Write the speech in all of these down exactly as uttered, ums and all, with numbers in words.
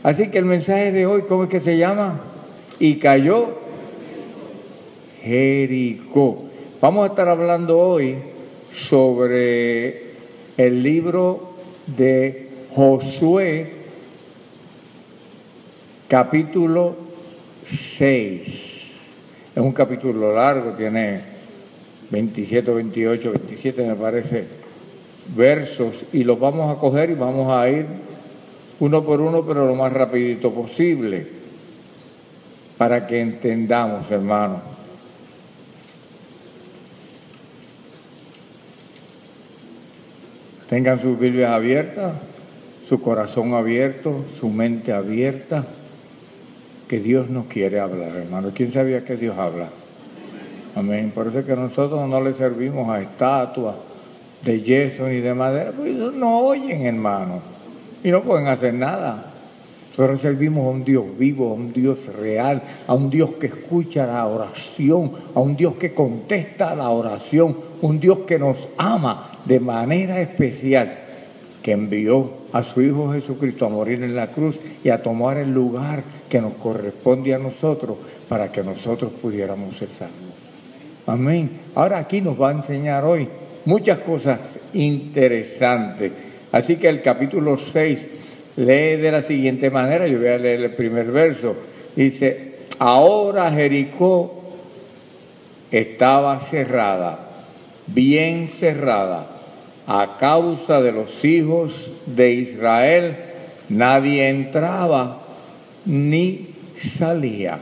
Así que el mensaje de hoy, ¿cómo es que se llama? Y cayó Jericó. Vamos a estar hablando hoy sobre el libro de Josué, capítulo seis. Es un capítulo largo, tiene veintisiete, veintiocho, veintisiete me parece versos, y los vamos a coger y vamos a ir uno por uno, pero lo más rapidito posible, para que entendamos, hermanos. Tengan sus Biblias abiertas, su corazón abierto, su mente abierta, que Dios nos quiere hablar, hermano. ¿Quién sabía que Dios habla? Amén. Por eso es que nosotros no le servimos a estatuas de yeso ni de madera, pues ellos no oyen, hermano, y no pueden hacer nada. Nosotros servimos a un Dios vivo, a un Dios real, a un Dios que escucha la oración, a un Dios que contesta la oración, un Dios que nos ama de manera especial, que envió a su Hijo Jesucristo a morir en la cruz y a tomar el lugar que nos corresponde a nosotros para que nosotros pudiéramos ser salvos. Amén. Ahora aquí nos va a enseñar hoy muchas cosas interesantes. Así que el capítulo seis lee de la siguiente manera. Yo voy a leer el primer verso. Dice: ahora Jericó estaba cerrada, bien cerrada, a causa de los hijos de Israel. Nadie entraba ni salía.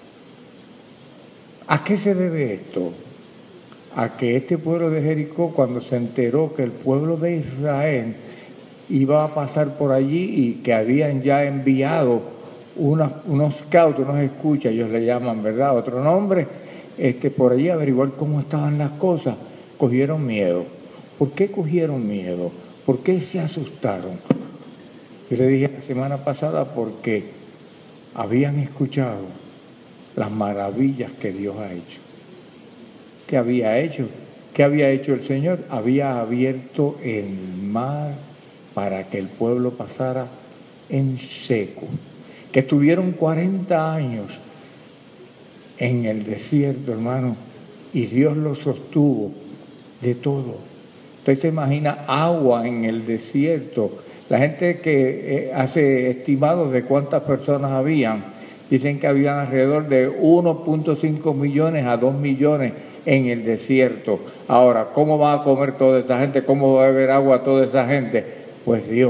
¿A qué se debe esto? A que este pueblo de Jericó, cuando se enteró que el pueblo de Israel iba a pasar por allí y que habían ya enviado unos, unos scouts, unos escuchas, ellos le llaman, ¿verdad?, otro nombre, este, por allí a averiguar cómo estaban las cosas, cogieron miedo. ¿Por qué cogieron miedo? ¿Por qué se asustaron? Yo le dije la semana pasada porque habían escuchado las maravillas que Dios ha hecho. ¿Qué había hecho? ¿Qué había hecho el Señor? Había abierto el mar para que el pueblo pasara en seco. Que estuvieron cuarenta años en el desierto, hermano, y Dios los sostuvo de todo. Usted se imagina agua en el desierto. La gente que eh, hace estimados de cuántas personas habían, dicen que habían alrededor de uno punto cinco millones a dos millones en el desierto. Ahora, ¿cómo va a comer toda esa gente? ¿Cómo va a beber agua toda esa gente? Pues Dios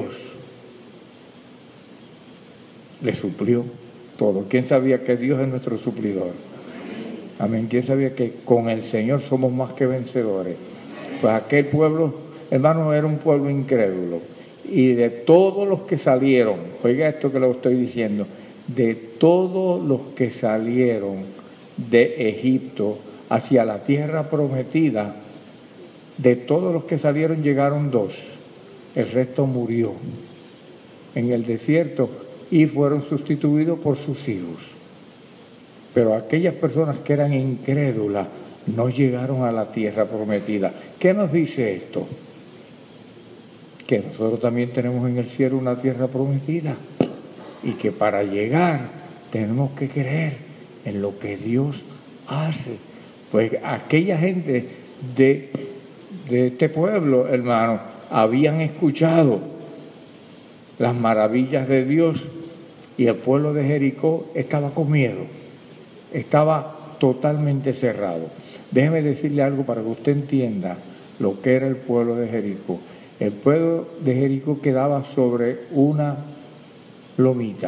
le suplió todo. ¿Quién sabía que Dios es nuestro suplidor? Amén. ¿Quién sabía que con el Señor somos más que vencedores? Pues aquel pueblo, hermano, era un pueblo incrédulo. Y de todos los que salieron, oiga esto que lo estoy diciendo, de todos los que salieron de Egipto hacia la tierra prometida, de todos los que salieron llegaron dos, el resto murió en el desierto y fueron sustituidos por sus hijos. Pero aquellas personas que eran incrédulas no llegaron a la tierra prometida. ¿Qué nos dice esto? Que nosotros también tenemos en el cielo una tierra prometida y que para llegar tenemos que creer en lo que Dios hace. Pues aquella gente de, de este pueblo, hermano, habían escuchado las maravillas de Dios y el pueblo de Jericó estaba con miedo, estaba totalmente cerrado. Déjeme decirle algo para que usted entienda lo que era el pueblo de Jericó. El pueblo de Jericó quedaba sobre una lomita.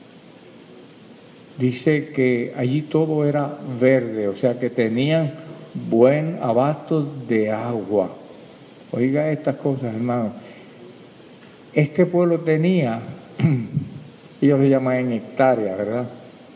Dice que allí todo era verde, o sea que tenían buen abasto de agua. Oiga estas cosas, hermano. Este pueblo tenía, ellos lo llaman en hectáreas, ¿verdad?,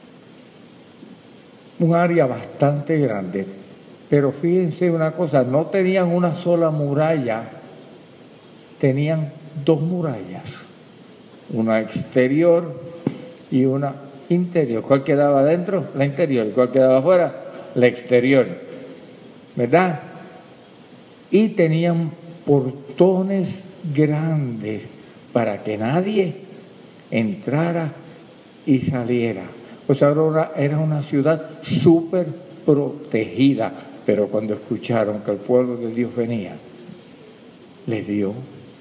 un área bastante grande. Pero fíjense una cosa, no tenían una sola muralla, tenían dos murallas, una exterior y una interior. ¿Cuál quedaba adentro? La interior. ¿Cuál quedaba afuera? La exterior, ¿verdad? Y tenían portones grandes para que nadie entrara y saliera. Pues ahora era una ciudad súper protegida, pero cuando escucharon que el pueblo de Dios venía, les dio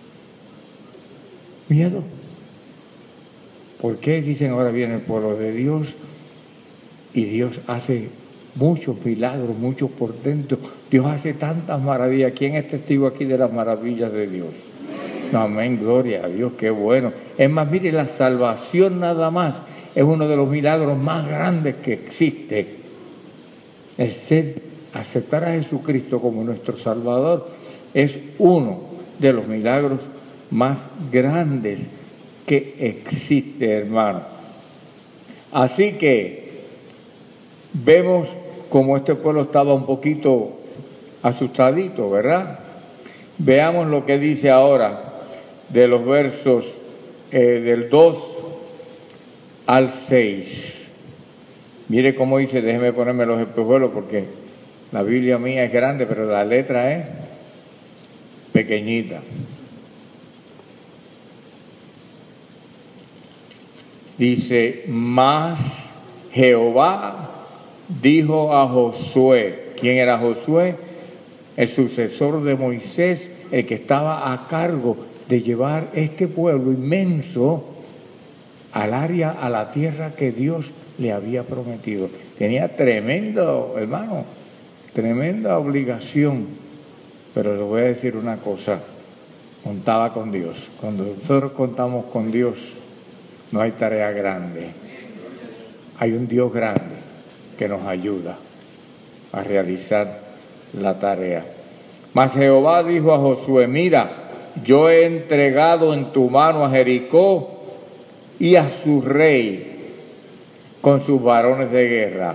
miedo. ¿Por qué dicen ahora viene el pueblo de Dios? Y Dios hace muchos milagros, muchos portentos. Dios hace tantas maravillas. ¿Quién es testigo aquí de las maravillas de Dios? Amén, gloria a Dios, qué bueno. Es más, mire, la salvación nada más es uno de los milagros más grandes que existe. El ser, aceptar a Jesucristo como nuestro Salvador es uno de los milagros más grandes que existe, hermano. Así que vemos como este pueblo estaba un poquito asustadito, ¿verdad? Veamos lo que dice ahora de los versos eh, del dos al seis. Mire cómo dice, déjeme ponerme los espejuelos porque la Biblia mía es grande, pero la letra es pequeñita. Dice, mas Jehová dijo a Josué. ¿Quién era Josué? El sucesor de Moisés, el que estaba a cargo de llevar este pueblo inmenso al área, a la tierra que Dios le había prometido. Tenía tremendo, hermano, tremenda obligación. Pero le voy a decir una cosa, contaba con Dios. Cuando nosotros contamos con Dios, no hay tarea grande. Hay un Dios grande que nos ayuda a realizar la tarea. Mas Jehová dijo a Josué, mira, yo he entregado en tu mano a Jericó y a su rey con sus varones de guerra.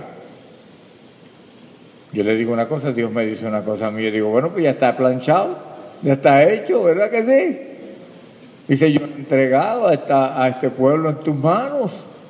Yo le digo una cosa, Dios me dice una cosa a mí, yo digo, bueno, pues ya está planchado, ya está hecho, ¿verdad que sí? Dice, yo he entregado a, esta, a este pueblo en tus manos.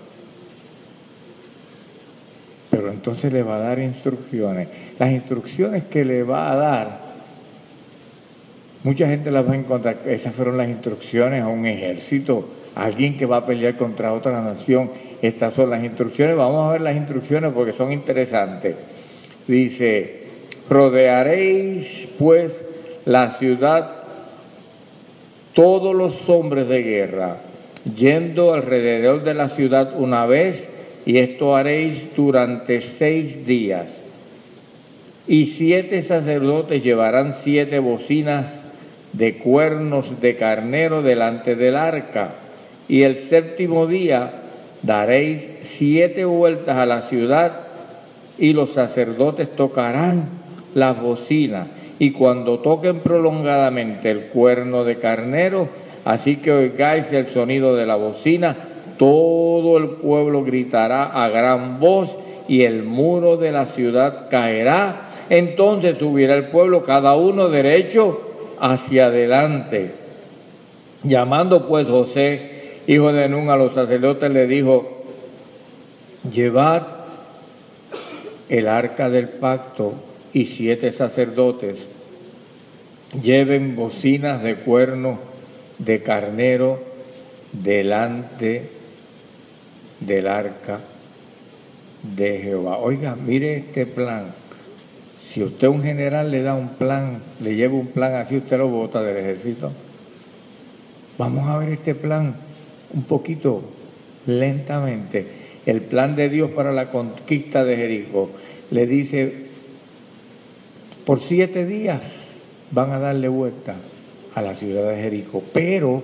Pero entonces le va a dar instrucciones. Las instrucciones que le va a dar, mucha gente las va a encontrar. Esas fueron las instrucciones a un ejército, a alguien que va a pelear contra otra nación. Estas son las instrucciones. Vamos a ver las instrucciones porque son interesantes. Dice, rodearéis pues la ciudad todos los hombres de guerra, yendo alrededor de la ciudad una vez, y esto haréis durante seis días. Y siete sacerdotes llevarán siete bocinas de cuernos de carnero delante del arca. Y el séptimo día daréis siete vueltas a la ciudad, y los sacerdotes tocarán las bocinas. Y cuando toquen prolongadamente el cuerno de carnero, así que oigáis el sonido de la bocina, todo el pueblo gritará a gran voz y el muro de la ciudad caerá. Entonces subirá el pueblo cada uno derecho hacia adelante. Llamando pues José, hijo de Nun, a los sacerdotes, le dijo, llevad el arca del pacto, y siete sacerdotes lleven bocinas de cuerno de carnero delante del arca de Jehová. Oiga, mire este plan. Si usted un general le da un plan, le lleva un plan así, usted lo bota del ejército. Vamos a ver este plan un poquito lentamente. El plan de Dios para la conquista de Jericó. Le dice, por siete días van a darle vuelta a la ciudad de Jericó, pero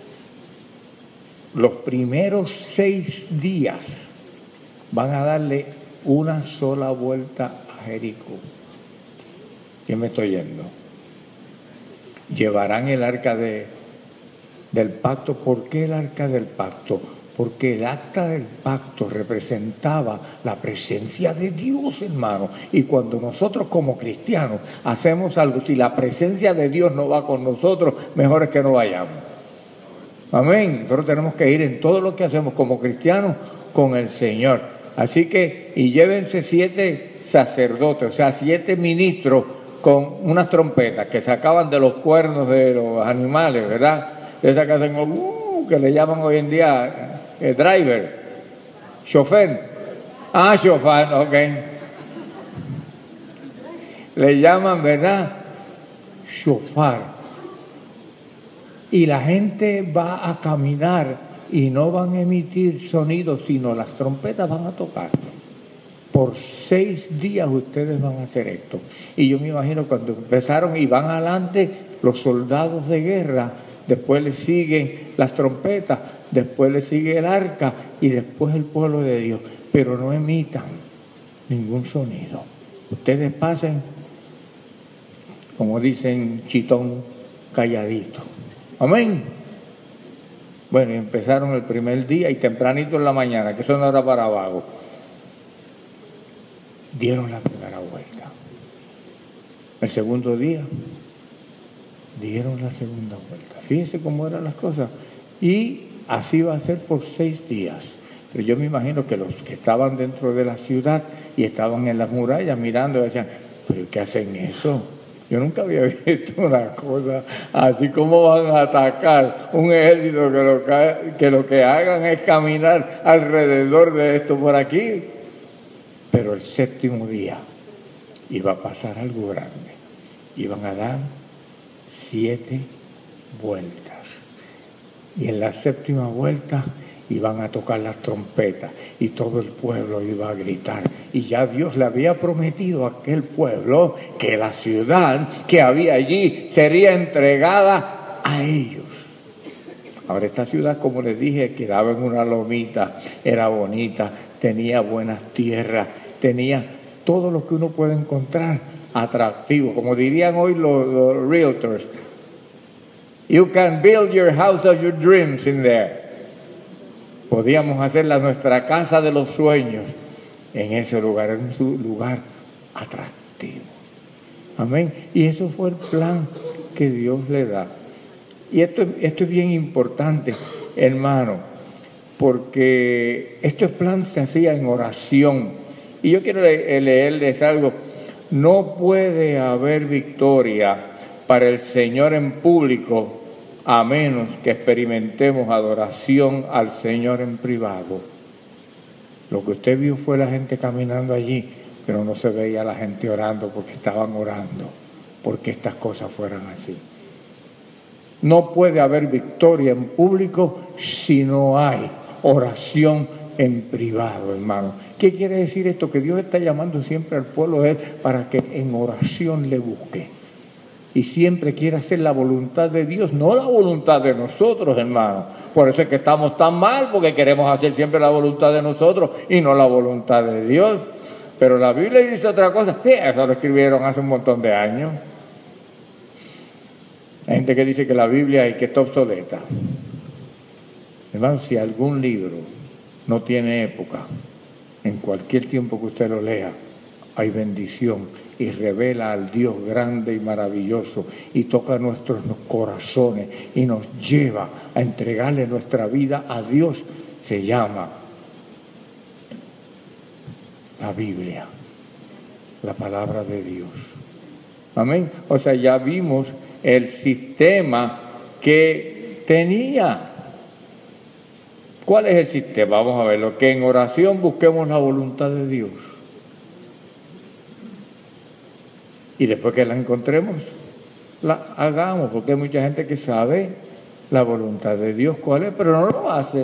los primeros seis días van a darle una sola vuelta a Jericó. ¿Quién me estoy yendo? Llevarán el arca de, del pacto. ¿Por qué el arca del pacto? Porque el arca del pacto representaba la presencia de Dios, hermano. Y cuando nosotros como cristianos hacemos algo, si la presencia de Dios no va con nosotros, mejor es que no vayamos. Amén. Nosotros tenemos que ir en todo lo que hacemos como cristianos con el Señor. Así que, y llévense siete sacerdotes, o sea, siete ministros con unas trompetas que sacaban de los cuernos de los animales, ¿verdad? De esa que hacen, uh, que le llaman hoy en día eh, driver, chofer. Ah, chofer, ok. Le llaman, ¿verdad? Shofar. Y la gente va a caminar y no van a emitir sonidos, sino las trompetas van a tocar. Por seis días ustedes van a hacer esto. Y yo me imagino cuando empezaron y van adelante los soldados de guerra, después le siguen las trompetas, después le sigue el arca y después el pueblo de Dios. Pero no emitan ningún sonido. Ustedes pasen, como dicen, chitón, calladito. Amén. Bueno, y empezaron el primer día y tempranito en la mañana, que eso no era para vago. Dieron la primera vuelta. El segundo día, dieron la segunda vuelta. Fíjense cómo eran las cosas. Y así va a ser por seis días. Pero yo me imagino que los que estaban dentro de la ciudad y estaban en las murallas mirando, decían, ¿pero qué hacen eso? Yo nunca había visto una cosa así. Como van a atacar un ejército que lo que, que lo que hagan es caminar alrededor de esto por aquí. Pero el séptimo día iba a pasar algo grande. Iban a dar siete vueltas. Y en la séptima vuelta iban a tocar las trompetas y todo el pueblo iba a gritar. Y ya Dios le había prometido a aquel pueblo que la ciudad que había allí sería entregada a ellos. Ahora esta ciudad, como les dije, quedaba en una lomita, era bonita, tenía buenas tierras, tenía todo lo que uno puede encontrar atractivo. Como dirían hoy los, los realtors, you can build your house of your dreams in there. Podíamos hacerla nuestra casa de los sueños en ese lugar, en su lugar atractivo. Amén. Y eso fue el plan que Dios le da. Y esto, esto es bien importante, hermano, porque este plan se hacía en oración. Y yo quiero le- leerles algo. No puede haber victoria para el Señor en público a menos que experimentemos adoración al Señor en privado. Lo que usted vio fue la gente caminando allí, pero no se veía la gente orando porque estaban orando, porque estas cosas fueran así. No puede haber victoria en público si no hay oración en privado, hermano. ¿Qué quiere decir esto? Que Dios está llamando siempre al pueblo de Él para que en oración le busque. Y siempre quiere hacer la voluntad de Dios, no la voluntad de nosotros, hermano. Por eso es que estamos tan mal, porque queremos hacer siempre la voluntad de nosotros y no la voluntad de Dios. Pero la Biblia dice otra cosa. Sí, eso lo escribieron hace un montón de años. Hay gente que dice que la Biblia es que está obsoleta. Hermano, si algún libro no tiene época, en cualquier tiempo que usted lo lea, hay bendición y revela al Dios grande y maravilloso y toca nuestros corazones y nos lleva a entregarle nuestra vida a Dios. Se llama la Biblia, la palabra de Dios. Amén. O sea, ya vimos el sistema que tenía. ¿Cuál es el sistema? Vamos a verlo. Que en oración busquemos la voluntad de Dios. Y después que la encontremos, la hagamos, porque hay mucha gente que sabe la voluntad de Dios cuál es, pero no lo hace.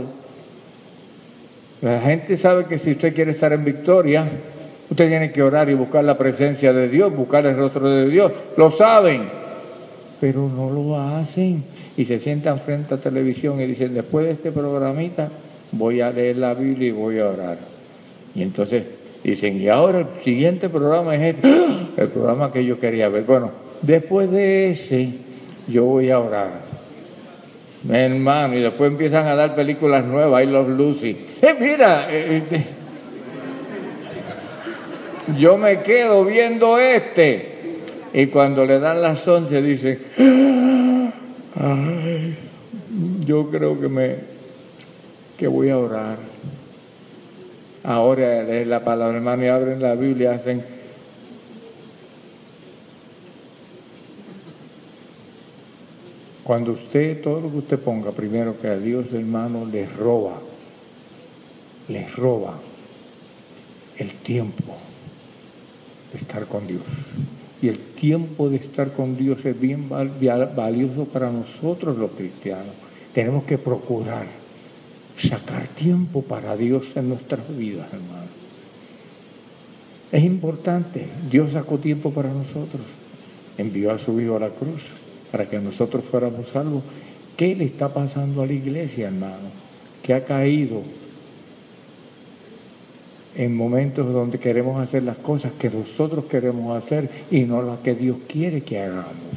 La gente sabe que si usted quiere estar en victoria, usted tiene que orar y buscar la presencia de Dios, buscar el rostro de Dios. Lo saben, pero no lo hacen. Y se sientan frente a televisión y dicen, después de este programita, voy a leer la Biblia y voy a orar. Y entonces dicen, y ahora el siguiente programa es este, el programa que yo quería ver. Bueno, después de ese, yo voy a orar. Mi hermano, y después empiezan a dar películas nuevas, I Love Lucy. Eh, mira, eh, eh, yo me quedo viendo este. Y cuando le dan las once, dice, ay, yo creo que me, que voy a orar. Ahora leer la palabra, hermano, y abren la Biblia, hacen cuando usted, todo lo que usted ponga, primero que a Dios, hermano, le roba les roba el tiempo de estar con Dios. Y el tiempo de estar con Dios es bien valioso para nosotros los cristianos. Tenemos que procurar sacar tiempo para Dios en nuestras vidas, hermano. Es importante. Dios sacó tiempo para nosotros. Envió a su Hijo a la cruz para que nosotros fuéramos salvos. ¿Qué le está pasando a la iglesia, hermano? Que ha caído en momentos donde queremos hacer las cosas que nosotros queremos hacer y no las que Dios quiere que hagamos.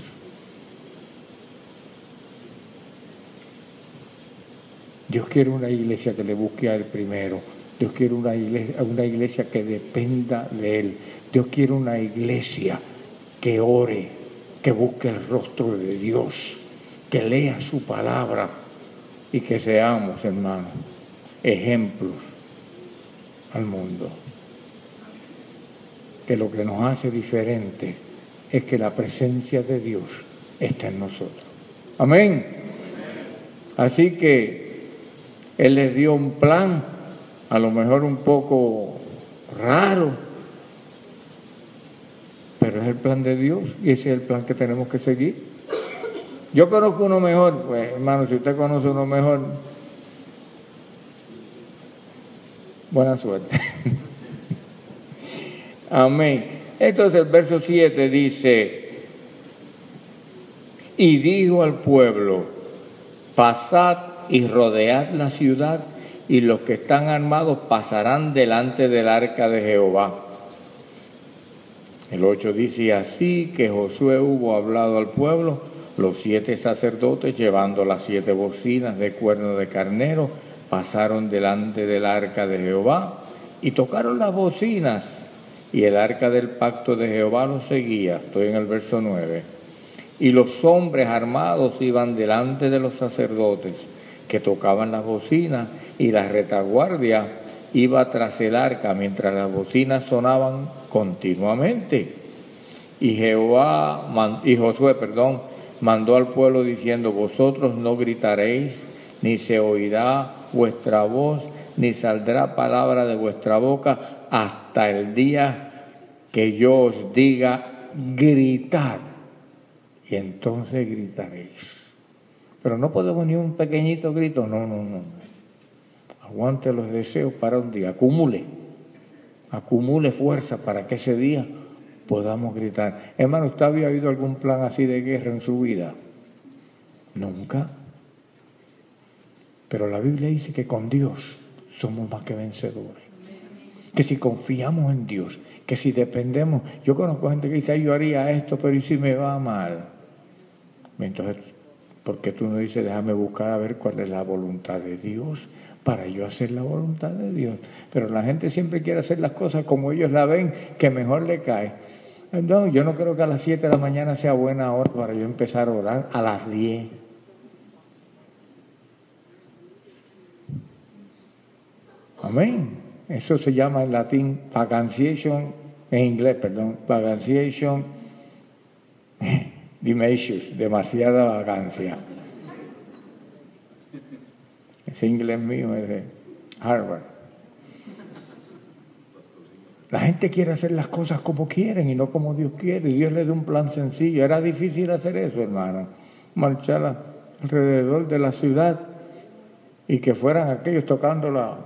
Dios quiere una iglesia que le busque a Él primero. Dios quiere una iglesia, una iglesia que dependa de Él. Dios quiere una iglesia que ore, que busque el rostro de Dios, que lea su palabra y que seamos, hermanos, ejemplos al mundo. Que lo que nos hace diferente es que la presencia de Dios está en nosotros. Amén. Así que Él les dio un plan, a lo mejor un poco raro, pero es el plan de Dios y ese es el plan que tenemos que seguir. Yo conozco uno mejor, pues hermano, si usted conoce uno mejor, buena suerte. Amén. Entonces el verso siete dice, y dijo al pueblo, pasad y rodead la ciudad, y los que están armados pasarán delante del arca de Jehová. El ocho dice, así que Josué hubo hablado al pueblo, los siete sacerdotes llevando las siete bocinas de cuerno de carnero, pasaron delante del arca de Jehová y tocaron las bocinas, y el arca del pacto de Jehová los seguía. Estoy en el verso nueve. Y los hombres armados iban delante de los sacerdotes que tocaban las bocinas, y la retaguardia iba tras el arca mientras las bocinas sonaban continuamente. Y Jehová y Josué, perdón, mandó al pueblo diciendo, vosotros no gritaréis, ni se oirá vuestra voz, ni saldrá palabra de vuestra boca hasta el día que yo os diga gritad, y entonces gritaréis. Pero no podemos ni un pequeñito grito, no, no, no. Aguante los deseos para un día, acumule, acumule fuerza para que ese día podamos gritar. Hermano, ¿usted había oído algún plan así de guerra en su vida? Nunca. Pero la Biblia dice que con Dios somos más que vencedores. Que si confiamos en Dios, que si dependemos. Yo conozco gente que dice, ay, yo haría esto, pero ¿y si me va mal? Entonces, ¿por qué tú no dices, déjame buscar a ver cuál es la voluntad de Dios para yo hacer la voluntad de Dios? Pero la gente siempre quiere hacer las cosas como ellos la ven, que mejor le cae. No, yo no creo que a las siete de la mañana sea buena hora para yo empezar a orar a las diez. Amén. Eso se llama en latín vaganciation, en inglés, perdón, vaganciation diminutions, demasiada vagancia. Ese inglés mío es de Harvard. La gente quiere hacer las cosas como quieren y no como Dios quiere. Dios le da un plan sencillo. Era difícil hacer eso, hermano. Marchar alrededor de la ciudad y que fueran aquellos tocando la,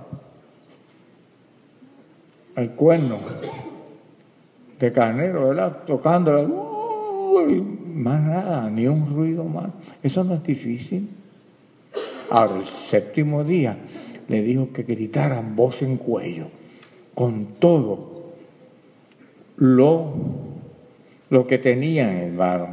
el cuerno de carnero, ¿verdad? Tocándola. Uy, más nada, ni un ruido más. Eso no es difícil. Ahora, el séptimo día le dijo que gritaran voz en cuello, con todo lo, lo que tenían, hermano.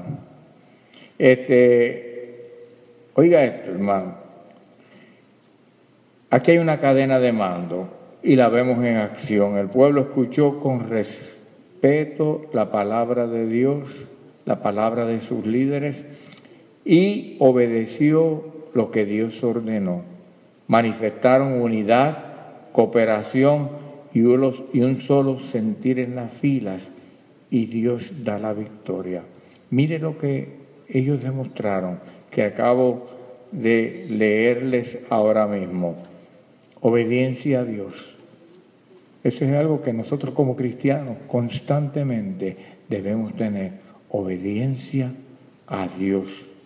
Este, oiga esto, hermano. Aquí hay una cadena de mando y la vemos en acción. El pueblo escuchó con respeto la palabra de Dios, la palabra de sus líderes, y obedeció lo que Dios ordenó. Manifestaron unidad, cooperación y un solo sentir en las filas, y Dios da la victoria. Mire lo que ellos demostraron, que acabo de leerles ahora mismo. obediencia a Dios. Eso es algo que nosotros como cristianos constantemente debemos tener, obediencia a Dios.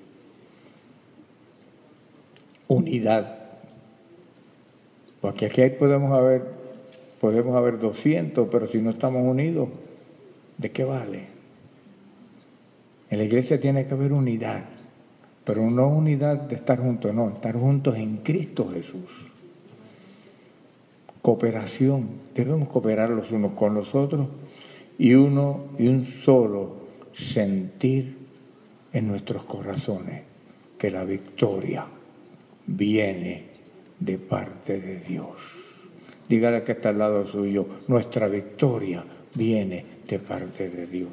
Unidad. Porque aquí podemos haber, podemos haber doscientos, pero si no estamos unidos, ¿de qué vale? En la iglesia tiene que haber unidad, pero no unidad de estar juntos, no, estar juntos en Cristo Jesús. Cooperación, debemos cooperar los unos con los otros y uno y un solo sentir en nuestros corazones que la victoria viene de parte de Dios. Dígale que está al lado suyo, nuestra victoria viene de parte de Dios.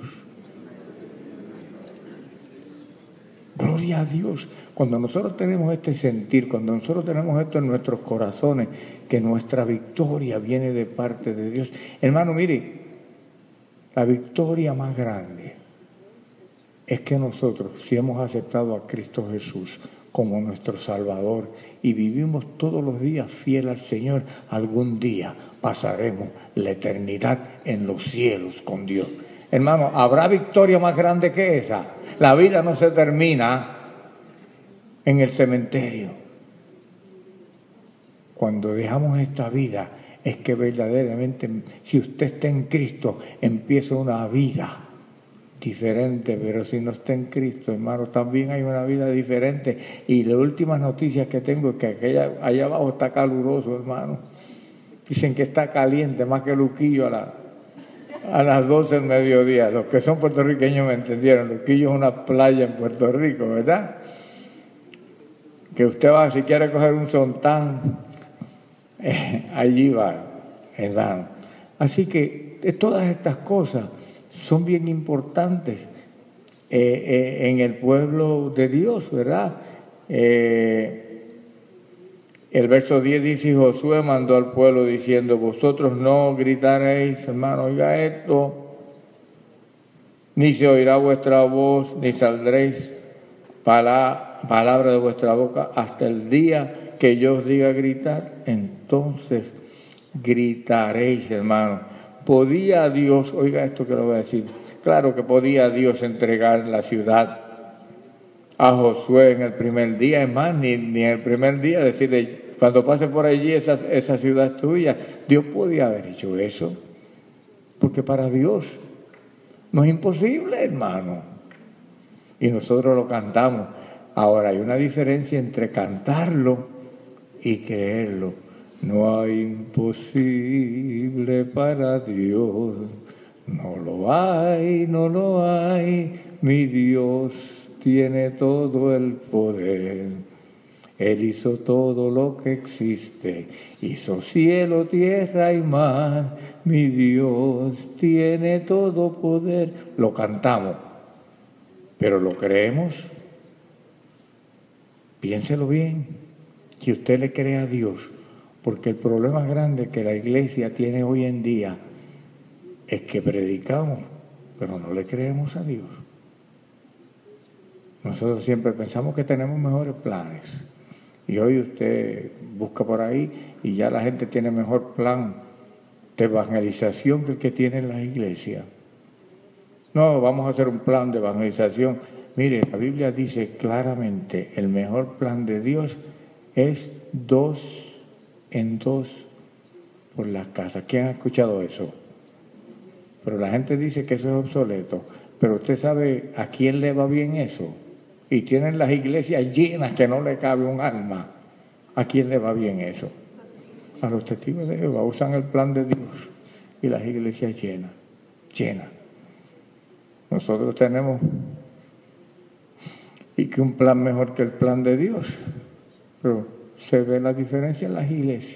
Gloria a Dios. Cuando nosotros tenemos este sentir, cuando nosotros tenemos esto en nuestros corazones, que nuestra victoria viene de parte de Dios. Hermano, mire, la victoria más grande es que nosotros, si hemos aceptado a Cristo Jesús como nuestro Salvador y vivimos todos los días fiel al Señor, algún día pasaremos la eternidad en los cielos con Dios. Hermano, ¿habrá victoria más grande que esa? La vida no se termina en el cementerio. Cuando dejamos esta vida, es que verdaderamente, si usted está en Cristo, empieza una vida diferente, pero si no está en Cristo, hermano, también hay una vida diferente. Y las últimas noticias que tengo es que aquella, allá abajo está caluroso, hermano. Dicen que está caliente, más que Luquillo a, la, a las doce del mediodía. Los que son puertorriqueños me entendieron. Luquillo es una playa en Puerto Rico, ¿verdad? Que usted va, si quiere coger un sontán, eh, allí va, hermano. Así que de todas estas cosas son bien importantes eh, eh, en el pueblo de Dios, ¿verdad? Eh, el verso diez dice, Josué mandó al pueblo diciendo, vosotros no gritaréis, hermano, oiga esto, ni se oirá vuestra voz, ni saldréis para palabra de vuestra boca hasta el día que yo os diga gritar, entonces gritaréis, hermano. ¿Podía Dios, oiga esto que lo voy a decir, claro que podía Dios entregar la ciudad a Josué en el primer día, es más, ni, ni en el primer día decirle, cuando pase por allí esa, esa ciudad es tuya? Dios podía haber hecho eso, porque para Dios no es imposible, hermano. Y nosotros lo cantamos. Ahora hay una diferencia entre cantarlo y creerlo. No hay imposible para Dios, no lo hay, no lo hay, mi Dios tiene todo el poder. Él hizo todo lo que existe, hizo cielo, tierra y mar, mi Dios tiene todo poder. Lo cantamos, pero ¿lo creemos? Piénselo bien, que usted le cree a Dios. Porque el problema grande que la iglesia tiene hoy en día es que predicamos, pero no le creemos a Dios. Nosotros siempre pensamos que tenemos mejores planes. Y hoy usted busca por ahí y ya la gente tiene mejor plan de evangelización que el que tiene la iglesia. No, vamos a hacer un plan de evangelización. Mire, la Biblia dice claramente, el mejor plan de Dios es dos en dos por las casas. ¿Quién ha escuchado eso? Pero la gente dice que eso es obsoleto. Pero usted sabe a quién le va bien eso. Y tienen las iglesias llenas que no le cabe un alma. ¿A quién le va bien eso? A los testigos de Jehová. Usan el plan de Dios y las iglesias llenas, llenas. Nosotros tenemos y que un plan mejor que el plan de Dios. Pero se ve la diferencia en las iglesias.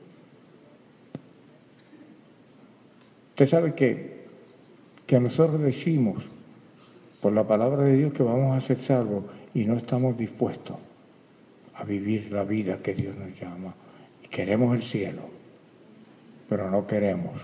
Usted sabe que, que nosotros decimos por la palabra de Dios que vamos a ser salvos y no estamos dispuestos a vivir la vida que Dios nos llama. Y queremos el cielo, pero no queremos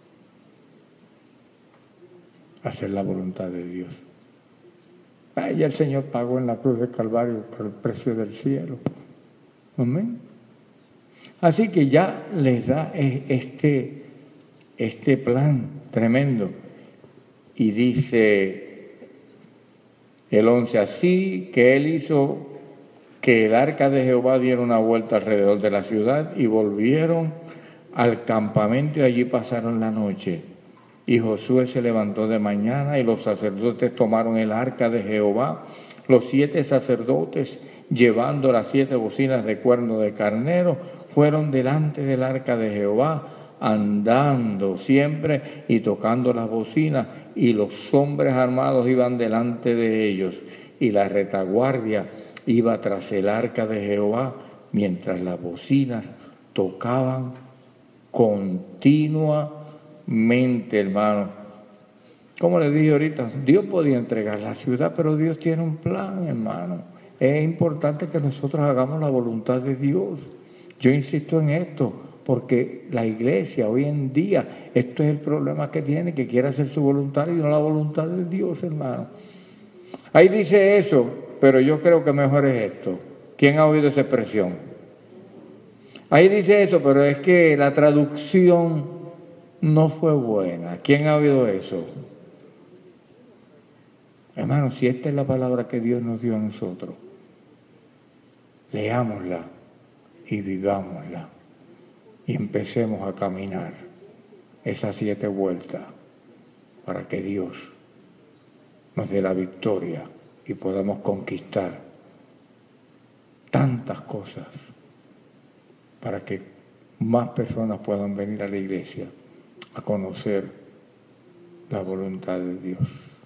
hacer la voluntad de Dios. Ah, ya el Señor pagó en la cruz del Calvario por el precio del cielo. Amén. Así que ya les da este, este plan tremendo. Y dice el once, así que él hizo que el arca de Jehová diera una vuelta alrededor de la ciudad y volvieron al campamento y allí pasaron la noche. Y Josué se levantó de mañana y los sacerdotes tomaron el arca de Jehová, los siete sacerdotes llevando las siete bocinas de cuerno de carnero fueron delante del arca de Jehová, andando siempre y tocando las bocinas, y los hombres armados iban delante de ellos, y la retaguardia iba tras el arca de Jehová, mientras las bocinas tocaban continuamente, hermano. Como les dije ahorita, Dios podía entregar la ciudad, pero Dios tiene un plan, hermano. Es importante que nosotros hagamos la voluntad de Dios. Yo insisto en esto, porque la iglesia hoy en día, esto es el problema que tiene, que quiere hacer su voluntad y no la voluntad de Dios, hermano. Ahí dice eso, pero yo creo que mejor es esto. ¿Quién ha oído esa expresión? Ahí dice eso, pero es que la traducción no fue buena. ¿Quién ha oído eso? Hermano, si esta es la palabra que Dios nos dio a nosotros, leámosla y vivámosla y empecemos a caminar esas siete vueltas para que Dios nos dé la victoria y podamos conquistar tantas cosas para que más personas puedan venir a la iglesia a conocer la voluntad de Dios.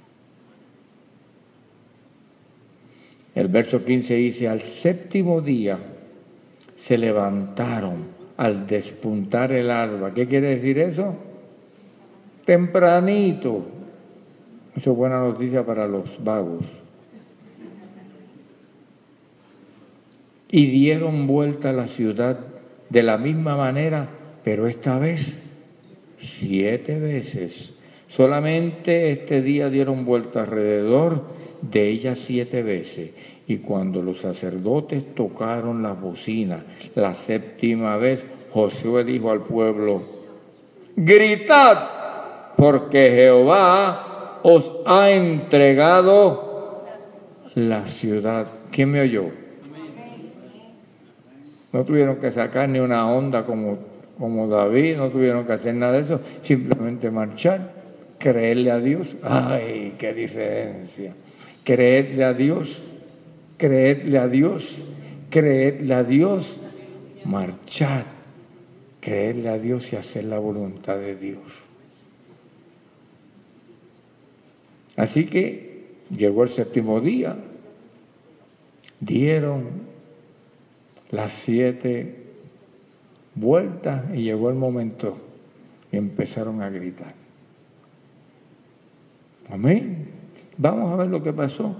El verso quince dice, al séptimo día se levantaron al despuntar el alba. ¿Qué quiere decir eso? Tempranito. Eso es buena noticia para los vagos. Y dieron vuelta a la ciudad de la misma manera, pero esta vez siete veces. Solamente este día dieron vuelta alrededor de ella siete veces. Y cuando los sacerdotes tocaron las bocinas la séptima vez, Josué dijo al pueblo, gritad, porque Jehová os ha entregado la ciudad. ¿Quién me oyó? No tuvieron que sacar ni una onda como, como David, no tuvieron que hacer nada de eso, simplemente marchar, creerle a Dios. ¡Ay, qué diferencia! Creerle a Dios, creerle a Dios, creerle a Dios, marchar, creerle a Dios y hacer la voluntad de Dios. Así que llegó el séptimo día, dieron las siete vueltas y llegó el momento y empezaron a gritar. Amén. Vamos a ver lo que pasó.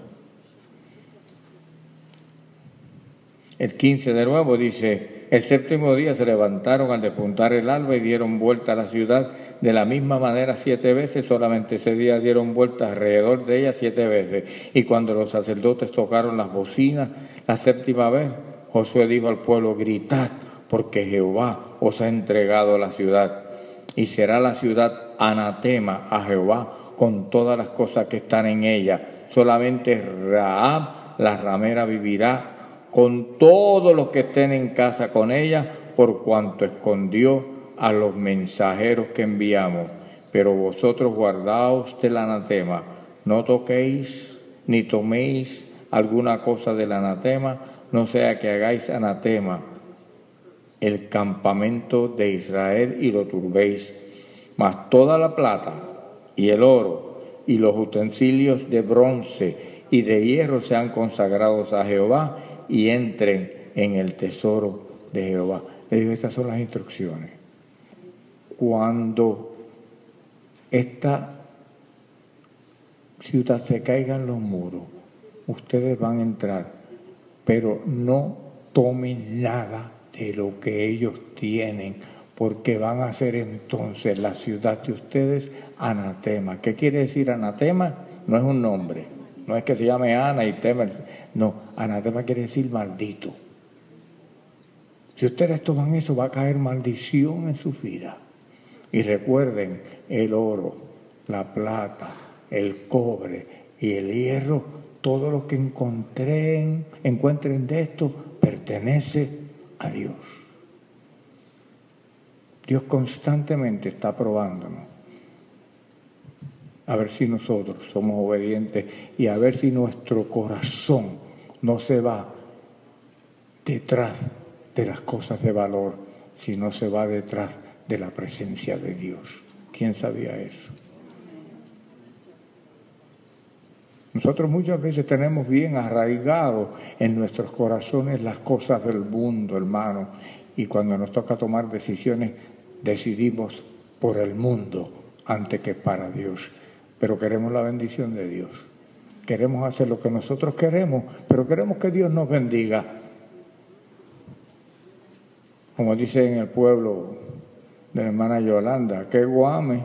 El quince de nuevo dice, el séptimo día se levantaron al despuntar el alba y dieron vuelta a la ciudad de la misma manera siete veces, solamente ese día dieron vuelta alrededor de ella siete veces. Y cuando los sacerdotes tocaron las bocinas la séptima vez, Josué dijo al pueblo, gritad, porque Jehová os ha entregado la ciudad, y será la ciudad anatema a Jehová con todas las cosas que están en ella. Solamente Rahab, la ramera, vivirá con todos los que estén en casa con ella, por cuanto escondió a los mensajeros que enviamos. Pero vosotros guardaos del anatema, no toquéis ni toméis alguna cosa del anatema, no sea que hagáis anatema el campamento de Israel y lo turbéis. Mas toda la plata y el oro y los utensilios de bronce y de hierro sean consagrados a Jehová y entren en el tesoro de Jehová. Le digo, estas son las instrucciones. Cuando esta ciudad se caigan los muros, ustedes van a entrar, pero no tomen nada de lo que ellos tienen, porque van a hacer entonces la ciudad de ustedes anatema. ¿Qué quiere decir anatema? No es un nombre, no es que se llame Ana y Tema, no, anatema quiere decir maldito. Si ustedes toman eso, va a caer maldición en su vida. Y recuerden, el oro, la plata, el cobre y el hierro, todo lo que encontrén, encuentren de esto, pertenece a Dios. Dios constantemente está probándonos, a ver si nosotros somos obedientes y a ver si nuestro corazón no se va detrás de las cosas de valor, sino se va detrás de la presencia de Dios. ¿Quién sabía eso? Nosotros muchas veces tenemos bien arraigado en nuestros corazones las cosas del mundo, hermano, y cuando nos toca tomar decisiones, decidimos por el mundo antes que para Dios. Pero queremos la bendición de Dios. Queremos hacer lo que nosotros queremos, pero queremos que Dios nos bendiga. Como dice en el pueblo de la hermana Yolanda, que guame.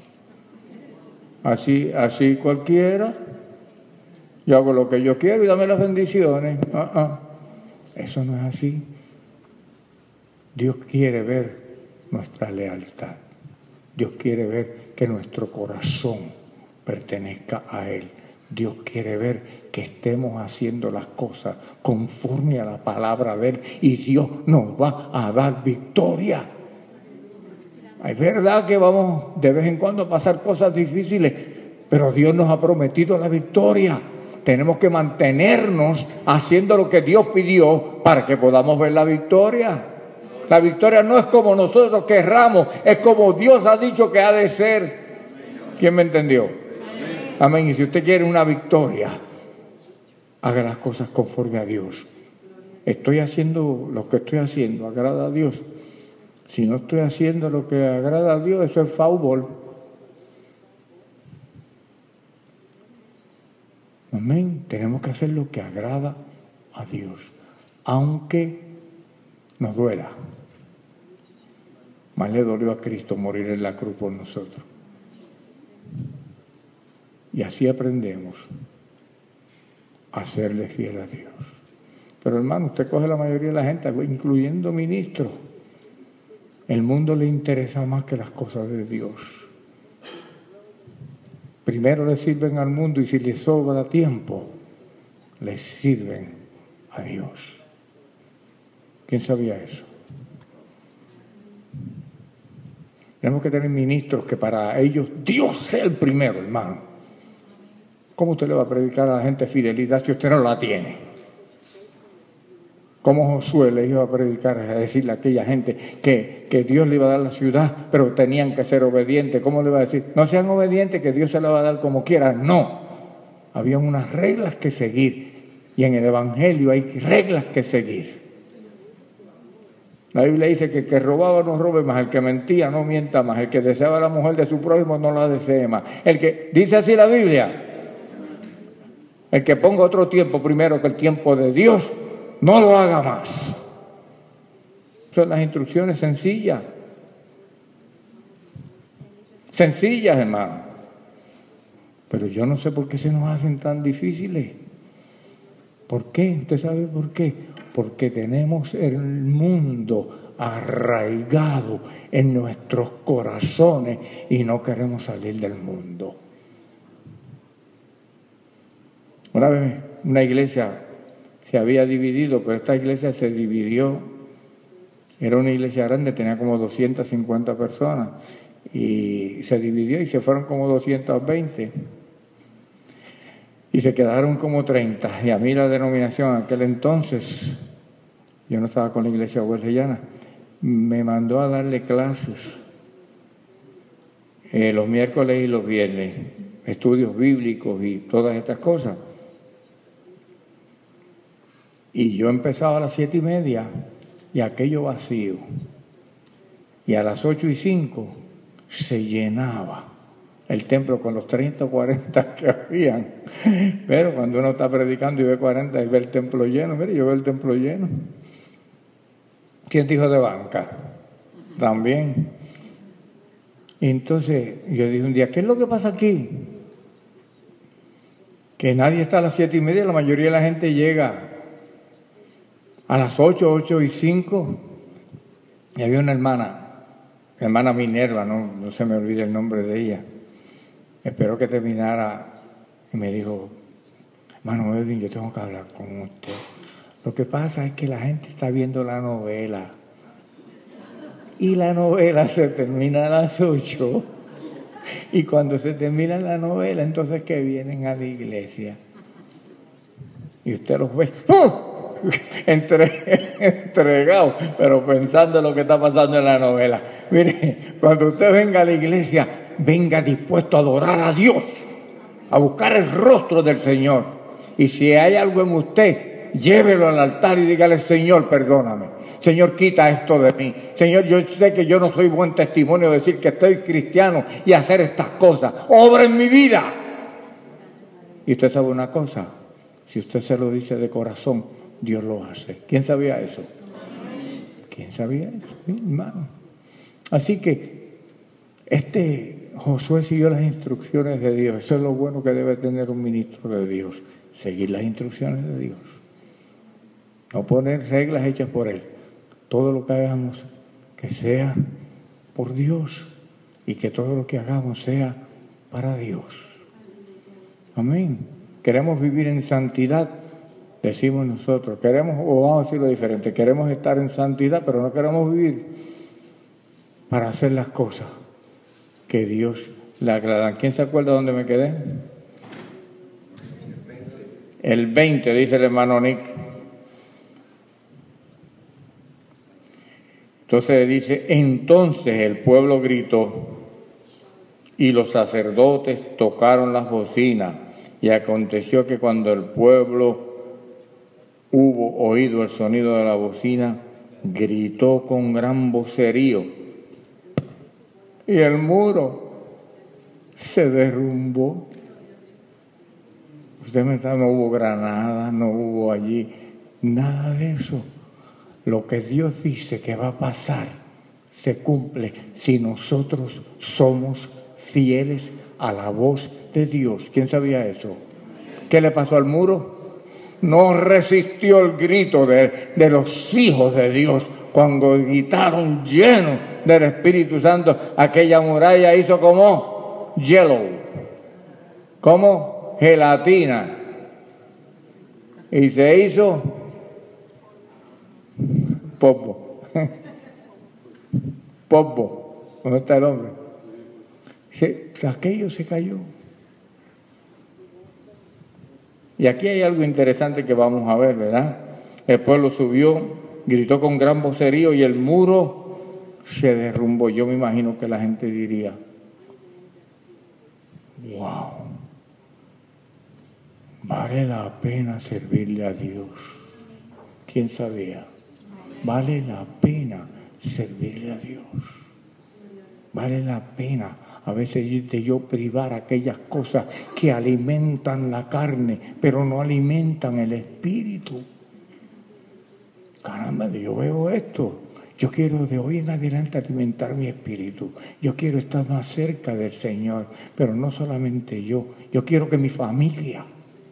Así, así cualquiera. Yo hago lo que yo quiero y dame las bendiciones. Uh-uh. Eso no es así. Dios quiere ver nuestra lealtad. Dios quiere ver que nuestro corazón pertenezca a Él. Dios quiere ver que estemos haciendo las cosas conforme a la palabra de Él y Dios nos va a dar victoria. Es verdad que vamos de vez en cuando a pasar cosas difíciles, pero Dios nos ha prometido la victoria. Tenemos que mantenernos haciendo lo que Dios pidió para que podamos ver la victoria. La victoria no es como nosotros querramos, es como Dios ha dicho que ha de ser. ¿Quién me entendió? Amén. Y si usted quiere una victoria, haga las cosas conforme a Dios. Estoy haciendo lo que estoy haciendo, agrada a Dios. Si no estoy haciendo lo que agrada a Dios, eso es fútbol. Amén. Tenemos que hacer lo que agrada a Dios, aunque nos duela. Más le dolió a Cristo morir en la cruz por nosotros. Y así aprendemos a serle fiel a Dios. Pero hermano, usted coge la mayoría de la gente, incluyendo ministros. El mundo le interesa más que las cosas de Dios. Primero le sirven al mundo y si les sobra tiempo, les sirven a Dios. ¿Quién sabía eso? Tenemos que tener ministros que para ellos Dios sea el primero, hermano. ¿Cómo usted le va a predicar a la gente fidelidad si usted no la tiene? ¿Cómo Josué le iba a predicar, a decirle a aquella gente que, que Dios le iba a dar la ciudad, pero tenían que ser obedientes? ¿Cómo le iba a decir? No sean obedientes, que Dios se la va a dar como quiera. No. Había unas reglas que seguir. Y en el Evangelio hay reglas que seguir. La Biblia dice que el que robaba no robe más, el que mentía no mienta más, el que deseaba a la mujer de su prójimo no la desee más. El que, dice así la Biblia, el que ponga otro tiempo primero que el tiempo de Dios, no lo haga más. Son las instrucciones sencillas. Sencillas, hermano. Pero yo no sé por qué se nos hacen tan difíciles. ¿Por qué? ¿Usted sabe por qué? Porque tenemos el mundo arraigado en nuestros corazones y no queremos salir del mundo. Una vez una iglesia se había dividido, pero esta iglesia se dividió. Era una iglesia grande, tenía como doscientas cincuenta personas y se dividió y se fueron como doscientas veinte. Y se quedaron como treinta. Y a mí la denominación en aquel entonces, yo no estaba con la iglesia wesleyana, me mandó a darle clases eh, los miércoles y los viernes, estudios bíblicos y todas estas cosas. Y yo empezaba a las siete y media y aquello vacío. Y a las ocho y cinco se llenaba el templo con los treinta o cuarenta que habían. Pero cuando uno está predicando y ve cuarenta y ve el templo lleno, mire, yo veo el templo lleno. ¿Quién dijo de banca? También. Y entonces yo dije un día, ¿qué es lo que pasa aquí? Que nadie está a las siete y media, la mayoría de la gente llega a las ocho, ocho y cinco. Y había una hermana, hermana Minerva, no, no se me olvide el nombre de ella. Esperó que terminara y me dijo, hermano Edwin, yo tengo que hablar con usted. Lo que pasa es que la gente está viendo la novela. Y la novela se termina a las ocho. Y cuando se termina la novela, entonces que vienen a la iglesia. Y usted los ve ¡oh! Entre, entregados, pero pensando en lo que está pasando en la novela. Mire, cuando usted venga a la iglesia, venga dispuesto a adorar a Dios, a buscar el rostro del Señor. Y si hay algo en usted, llévelo al altar y dígale, Señor, perdóname. Señor, quita esto de mí. Señor, yo sé que yo no soy buen testimonio de decir que estoy cristiano y hacer estas cosas. Obra en mi vida. Y usted sabe una cosa, si usted se lo dice de corazón, Dios lo hace. ¿Quién sabía eso? ¿Quién sabía eso? Sí, hermano. Así que este Josué siguió las instrucciones de Dios. Eso es lo bueno que debe tener un ministro de Dios. Seguir las instrucciones de Dios. No poner reglas hechas por él. Todo lo que hagamos que sea por Dios y que todo lo que hagamos sea para Dios. Amén. Queremos vivir en santidad, decimos nosotros. Queremos, o vamos a decirlo diferente, queremos estar en santidad, pero no queremos vivir para hacer las cosas que Dios le agradan. ¿Quién se acuerda dónde me quedé? El veinte, dice el hermano Nick. Entonces dice, entonces el pueblo gritó y los sacerdotes tocaron las bocinas, y aconteció que cuando el pueblo hubo oído el sonido de la bocina, gritó con gran vocerío y el muro se derrumbó. Usted me está, no hubo granada, no hubo allí nada de eso. Lo que Dios dice que va a pasar se cumple si nosotros somos fieles a la voz de Dios. ¿Quién sabía eso? ¿Qué le pasó al muro? No resistió el grito de, de los hijos de Dios cuando gritaron llenos del Espíritu Santo. Aquella muralla hizo como hielo, como gelatina, y se hizo polvo. Polvo. ¿Dónde está el hombre? Se, aquello se cayó. Y aquí hay algo interesante que vamos a ver, ¿verdad? El pueblo subió, gritó con gran vocerío y el muro se derrumbó. Yo me imagino que la gente diría, wow, vale la pena servirle a Dios. ¿Quién sabía? Vale la pena servirle a Dios. Vale la pena a veces de yo privar aquellas cosas que alimentan la carne, pero no alimentan el espíritu. Caramba, yo veo esto. Yo quiero de hoy en adelante alimentar mi espíritu. Yo quiero estar más cerca del Señor, pero no solamente yo. Yo quiero que mi familia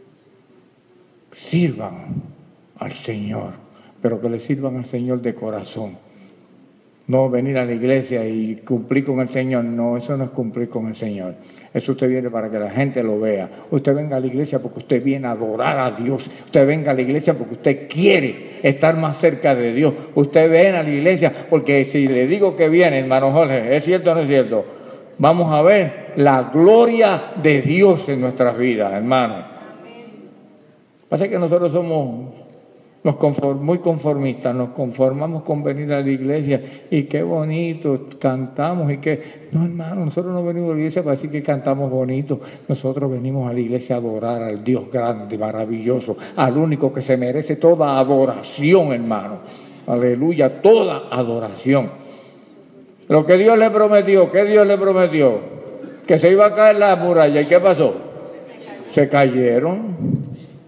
sirvan al Señor, pero que le sirvan al Señor de corazón. No venir a la iglesia y cumplir con el Señor. No, eso no es cumplir con el Señor. Eso usted viene para que la gente lo vea. Usted venga a la iglesia porque usted viene a adorar a Dios. Usted venga a la iglesia porque usted quiere estar más cerca de Dios. Usted viene a la iglesia porque si le digo que viene, hermano Jorge, ¿es cierto o no es cierto? Vamos a ver la gloria de Dios en nuestras vidas, hermano. Pasa que nosotros somos nos conform, muy conformistas, nos conformamos con venir a la iglesia y qué bonito, cantamos y qué... No, hermano, nosotros no venimos a la iglesia para decir que cantamos bonito, nosotros venimos a la iglesia a adorar al Dios grande, maravilloso, al único que se merece toda adoración, hermano. Aleluya, toda adoración. Lo que Dios le prometió, ¿qué Dios le prometió? Que se iba a caer la muralla, ¿y qué pasó? Se cayeron.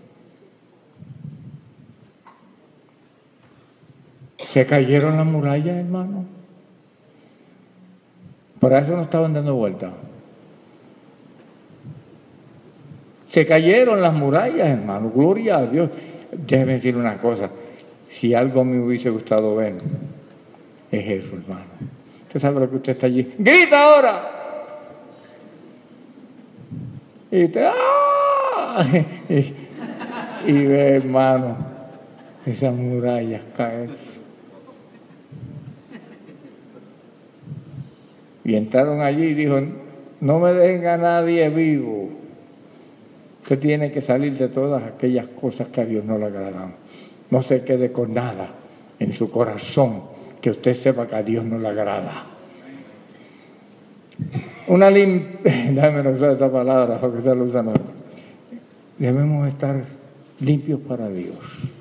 Se cayeron las murallas, hermano. Por eso no estaban dando vuelta. Se cayeron las murallas, hermano. Gloria a Dios. Déjeme decir una cosa. Si algo me hubiese gustado ver, es eso, hermano. Usted sabe lo que usted está allí. ¡Grita ahora! Y usted, ¡ah! Y, y ve, hermano, esas murallas caer. Y entraron allí y dijo, no me dejen a nadie vivo. Usted tiene que salir de todas aquellas cosas que a Dios no le agradan. No se quede con nada en su corazón que usted sepa que a Dios no le agrada. Una limpia, déjame no usar esta palabra, porque se lo usan. Debemos estar limpios para Dios,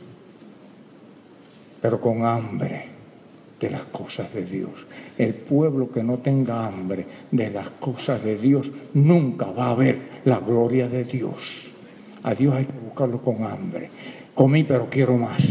pero con hambre de las cosas de Dios. El pueblo que no tenga hambre de las cosas de Dios nunca va a ver la gloria de Dios. A Dios hay que buscarlo con hambre. Comí pero quiero más.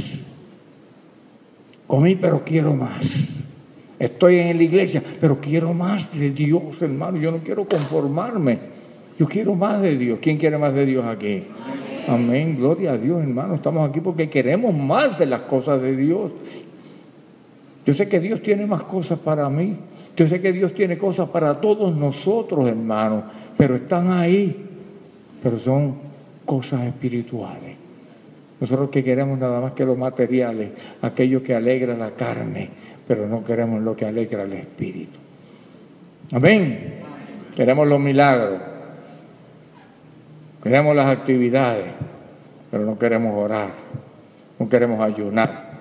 Comí pero quiero más. Estoy en la iglesia pero quiero más de Dios, hermano. Yo no quiero conformarme. Yo quiero más de Dios. ¿Quién quiere más de Dios aquí? Amén. Gloria a Dios, hermano. Estamos aquí porque queremos más de las cosas de Dios. Yo sé que Dios tiene más cosas para mí. Yo sé que Dios tiene cosas para todos nosotros, hermanos. Pero están ahí. Pero son cosas espirituales. Nosotros que queremos nada más que los materiales, aquello que alegra la carne, pero no queremos lo que alegra el espíritu. Amén. Queremos los milagros. Queremos las actividades, pero no queremos orar. No queremos ayunar.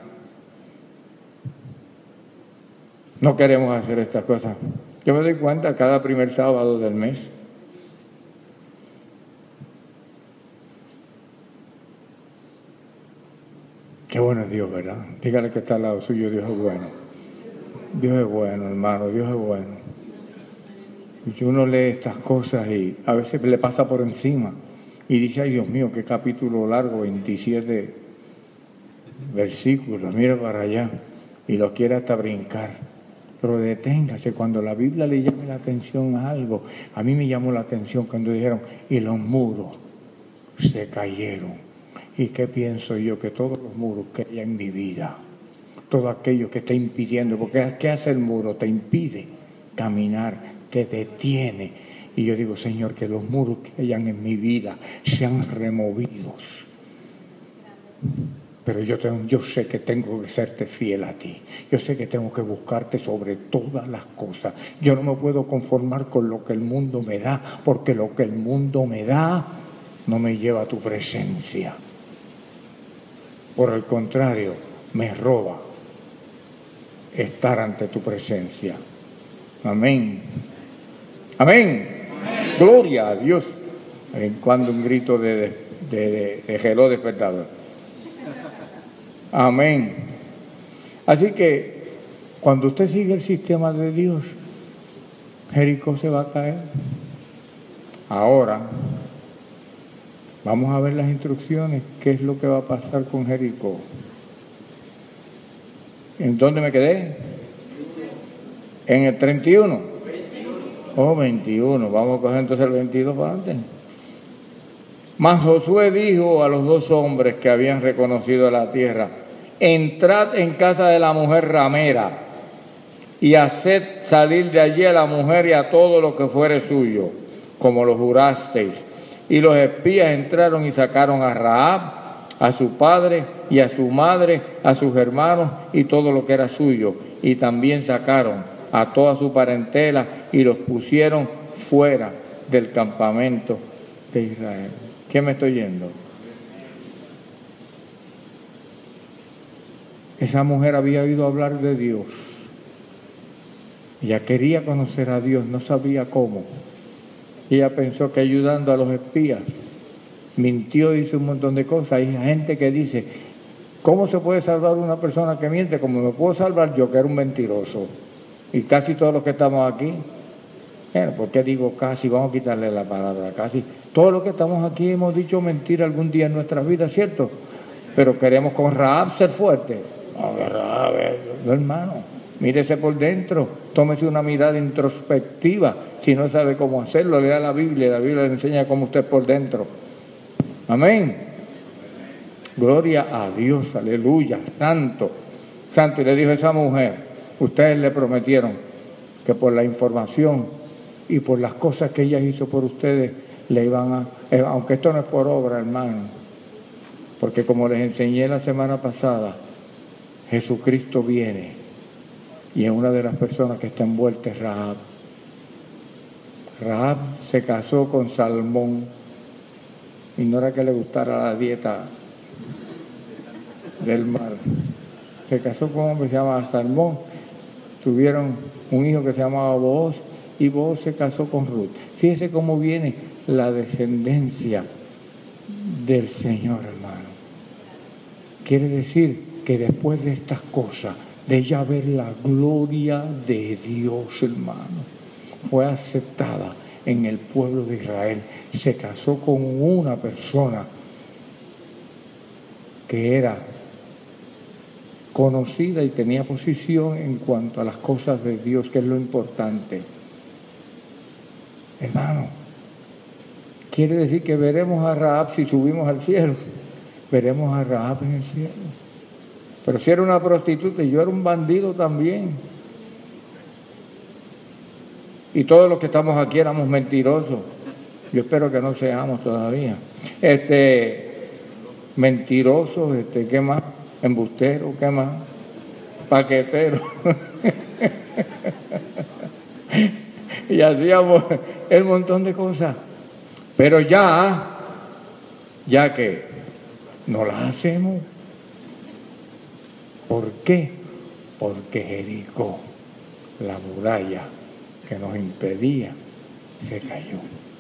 No queremos hacer estas cosas. Yo me doy cuenta cada primer sábado del mes. Qué bueno es Dios, ¿verdad? Dígale que está al lado suyo, Dios es bueno. Dios es bueno, hermano, Dios es bueno. Y uno lee estas cosas y a veces le pasa por encima y dice, ay Dios mío, qué capítulo largo, veintisiete versículos, mira para allá, y lo quiere hasta brincar. Pero deténgase, cuando la Biblia le llame la atención a algo. A mí me llamó la atención cuando dijeron, y los muros se cayeron. ¿Y qué pienso yo? Que todos los muros que hay en mi vida, todo aquello que está impidiendo, porque ¿qué hace el muro? Te impide caminar, te detiene. Y yo digo, Señor, que los muros que hayan en mi vida sean removidos. Pero yo, tengo, yo sé que tengo que serte fiel a ti. Yo sé que tengo que buscarte sobre todas las cosas. Yo no me puedo conformar con lo que el mundo me da, porque lo que el mundo me da no me lleva a tu presencia. Por el contrario, me roba estar ante tu presencia. Amén. Amén. Amén. Gloria a Dios. En cuando un grito de, de, de, de geló despertador. Amén. Así que cuando usted sigue el sistema de Dios, Jericó se va a caer. Ahora vamos a ver las instrucciones. ¿Qué es lo que va a pasar con Jericó? ¿En dónde me quedé? En el treinta y uno. Oh, veintiuno. Vamos a coger entonces el veintidós para adelante. Mas Josué dijo a los dos hombres que habían reconocido la tierra: entrad en casa de la mujer ramera y haced salir de allí a la mujer y a todo lo que fuere suyo, como lo jurasteis. Y los espías entraron y sacaron a Rahab, a su padre y a su madre, a sus hermanos y todo lo que era suyo. Y también sacaron a toda su parentela y los pusieron fuera del campamento de Israel. ¿Qué me estoy yendo? Esa mujer había oído hablar de Dios. Ella quería conocer a Dios, no sabía cómo. Ella pensó que ayudando a los espías, mintió, hizo un montón de cosas. Hay gente que dice, ¿cómo se puede salvar una persona que miente? Como me puedo salvar yo, que era un mentiroso. Y casi todos los que estamos aquí, bueno, ¿por qué digo casi? Vamos a quitarle la palabra casi. Todos los que estamos aquí hemos dicho mentira algún día en nuestras vidas, ¿cierto? Pero queremos con Rahab ser fuertes. No, Rahab, no, hermano, mírese por dentro, tómese una mirada introspectiva. Si no sabe cómo hacerlo, lea la Biblia, la Biblia le enseña cómo usted es por dentro. Amén. Gloria a Dios, aleluya, santo, santo. Y le dijo a esa mujer, ustedes le prometieron que por la información y por las cosas que ella hizo por ustedes, le iban a, eh, aunque esto no es por obra, hermano, porque como les enseñé la semana pasada, Jesucristo viene y es una de las personas que está envuelta es Rahab. Rahab se casó con Salmón y no era que le gustara la dieta del mar. Se casó con un hombre que se llamaba Salmón, tuvieron un hijo que se llamaba Booz y Booz se casó con Ruth. Fíjese cómo viene la descendencia del Señor, hermano. Quiere decir que después de estas cosas, de ella ver la gloria de Dios, hermano, fue aceptada en el pueblo de Israel. Se casó con una persona que era conocida y tenía posición en cuanto a las cosas de Dios, que es lo importante. Hermano, quiere decir que veremos a Rahab si subimos al cielo. Veremos a Rahab en el cielo. Pero si era una prostituta y yo era un bandido también. Y todos los que estamos aquí éramos mentirosos. Yo espero que no seamos todavía. Este, mentirosos, este, ¿qué más? Embusteros, ¿qué más? Paqueteros. Y hacíamos el montón de cosas. Pero ya, ya que no las hacemos. ¿Por qué? Porque Jericó, la muralla que nos impedía, se cayó.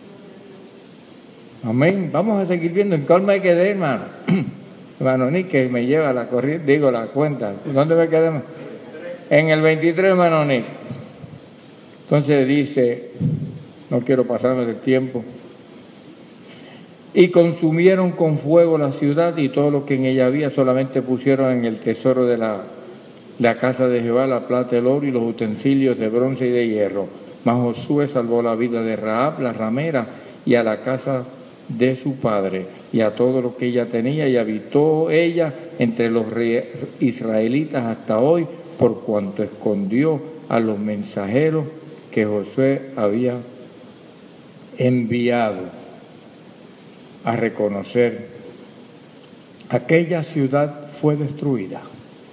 Amén. Vamos a seguir viendo. ¿En cuál me quedé, hermano? Hermano Nick, que me lleva la corriente, digo la cuenta. ¿Dónde me quedé? En el veintitrés, hermano Nick. Entonces dice, no quiero pasarme del tiempo. Y consumieron con fuego la ciudad y todo lo que en ella había, solamente pusieron en el tesoro de la, la casa de Jehová la plata, el oro y los utensilios de bronce y de hierro. Mas Josué salvó la vida de Rahab, la ramera, y a la casa de su padre, y a todo lo que ella tenía, y habitó ella entre los israelitas hasta hoy, por cuanto escondió a los mensajeros que Josué había enviado a reconocer. Aquella ciudad fue destruida,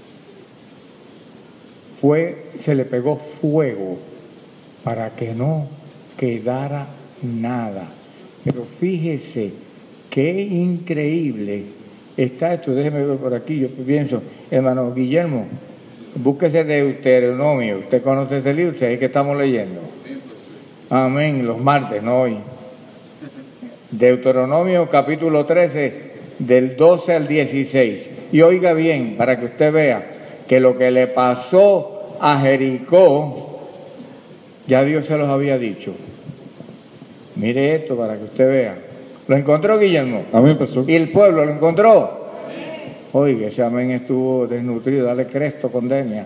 fue, se le pegó fuego para que no quedara nada. Pero fíjese qué increíble está esto. Déjeme ver por aquí. Yo pienso, hermano Guillermo, búsquese de Deuteronomio. Usted conoce ese libro, es que estamos leyendo. Amén, los martes, no hoy. Deuteronomio capítulo trece, del doce al dieciséis. Y oiga bien, para que usted vea que lo que le pasó a Jericó, ya Dios se los había dicho. Mire esto para que usted vea. ¿Lo encontró, Guillermo? Amén, pastor. ¿Y el pueblo lo encontró? Oiga, ese amén estuvo desnutrido. Dale Cresto con Denia.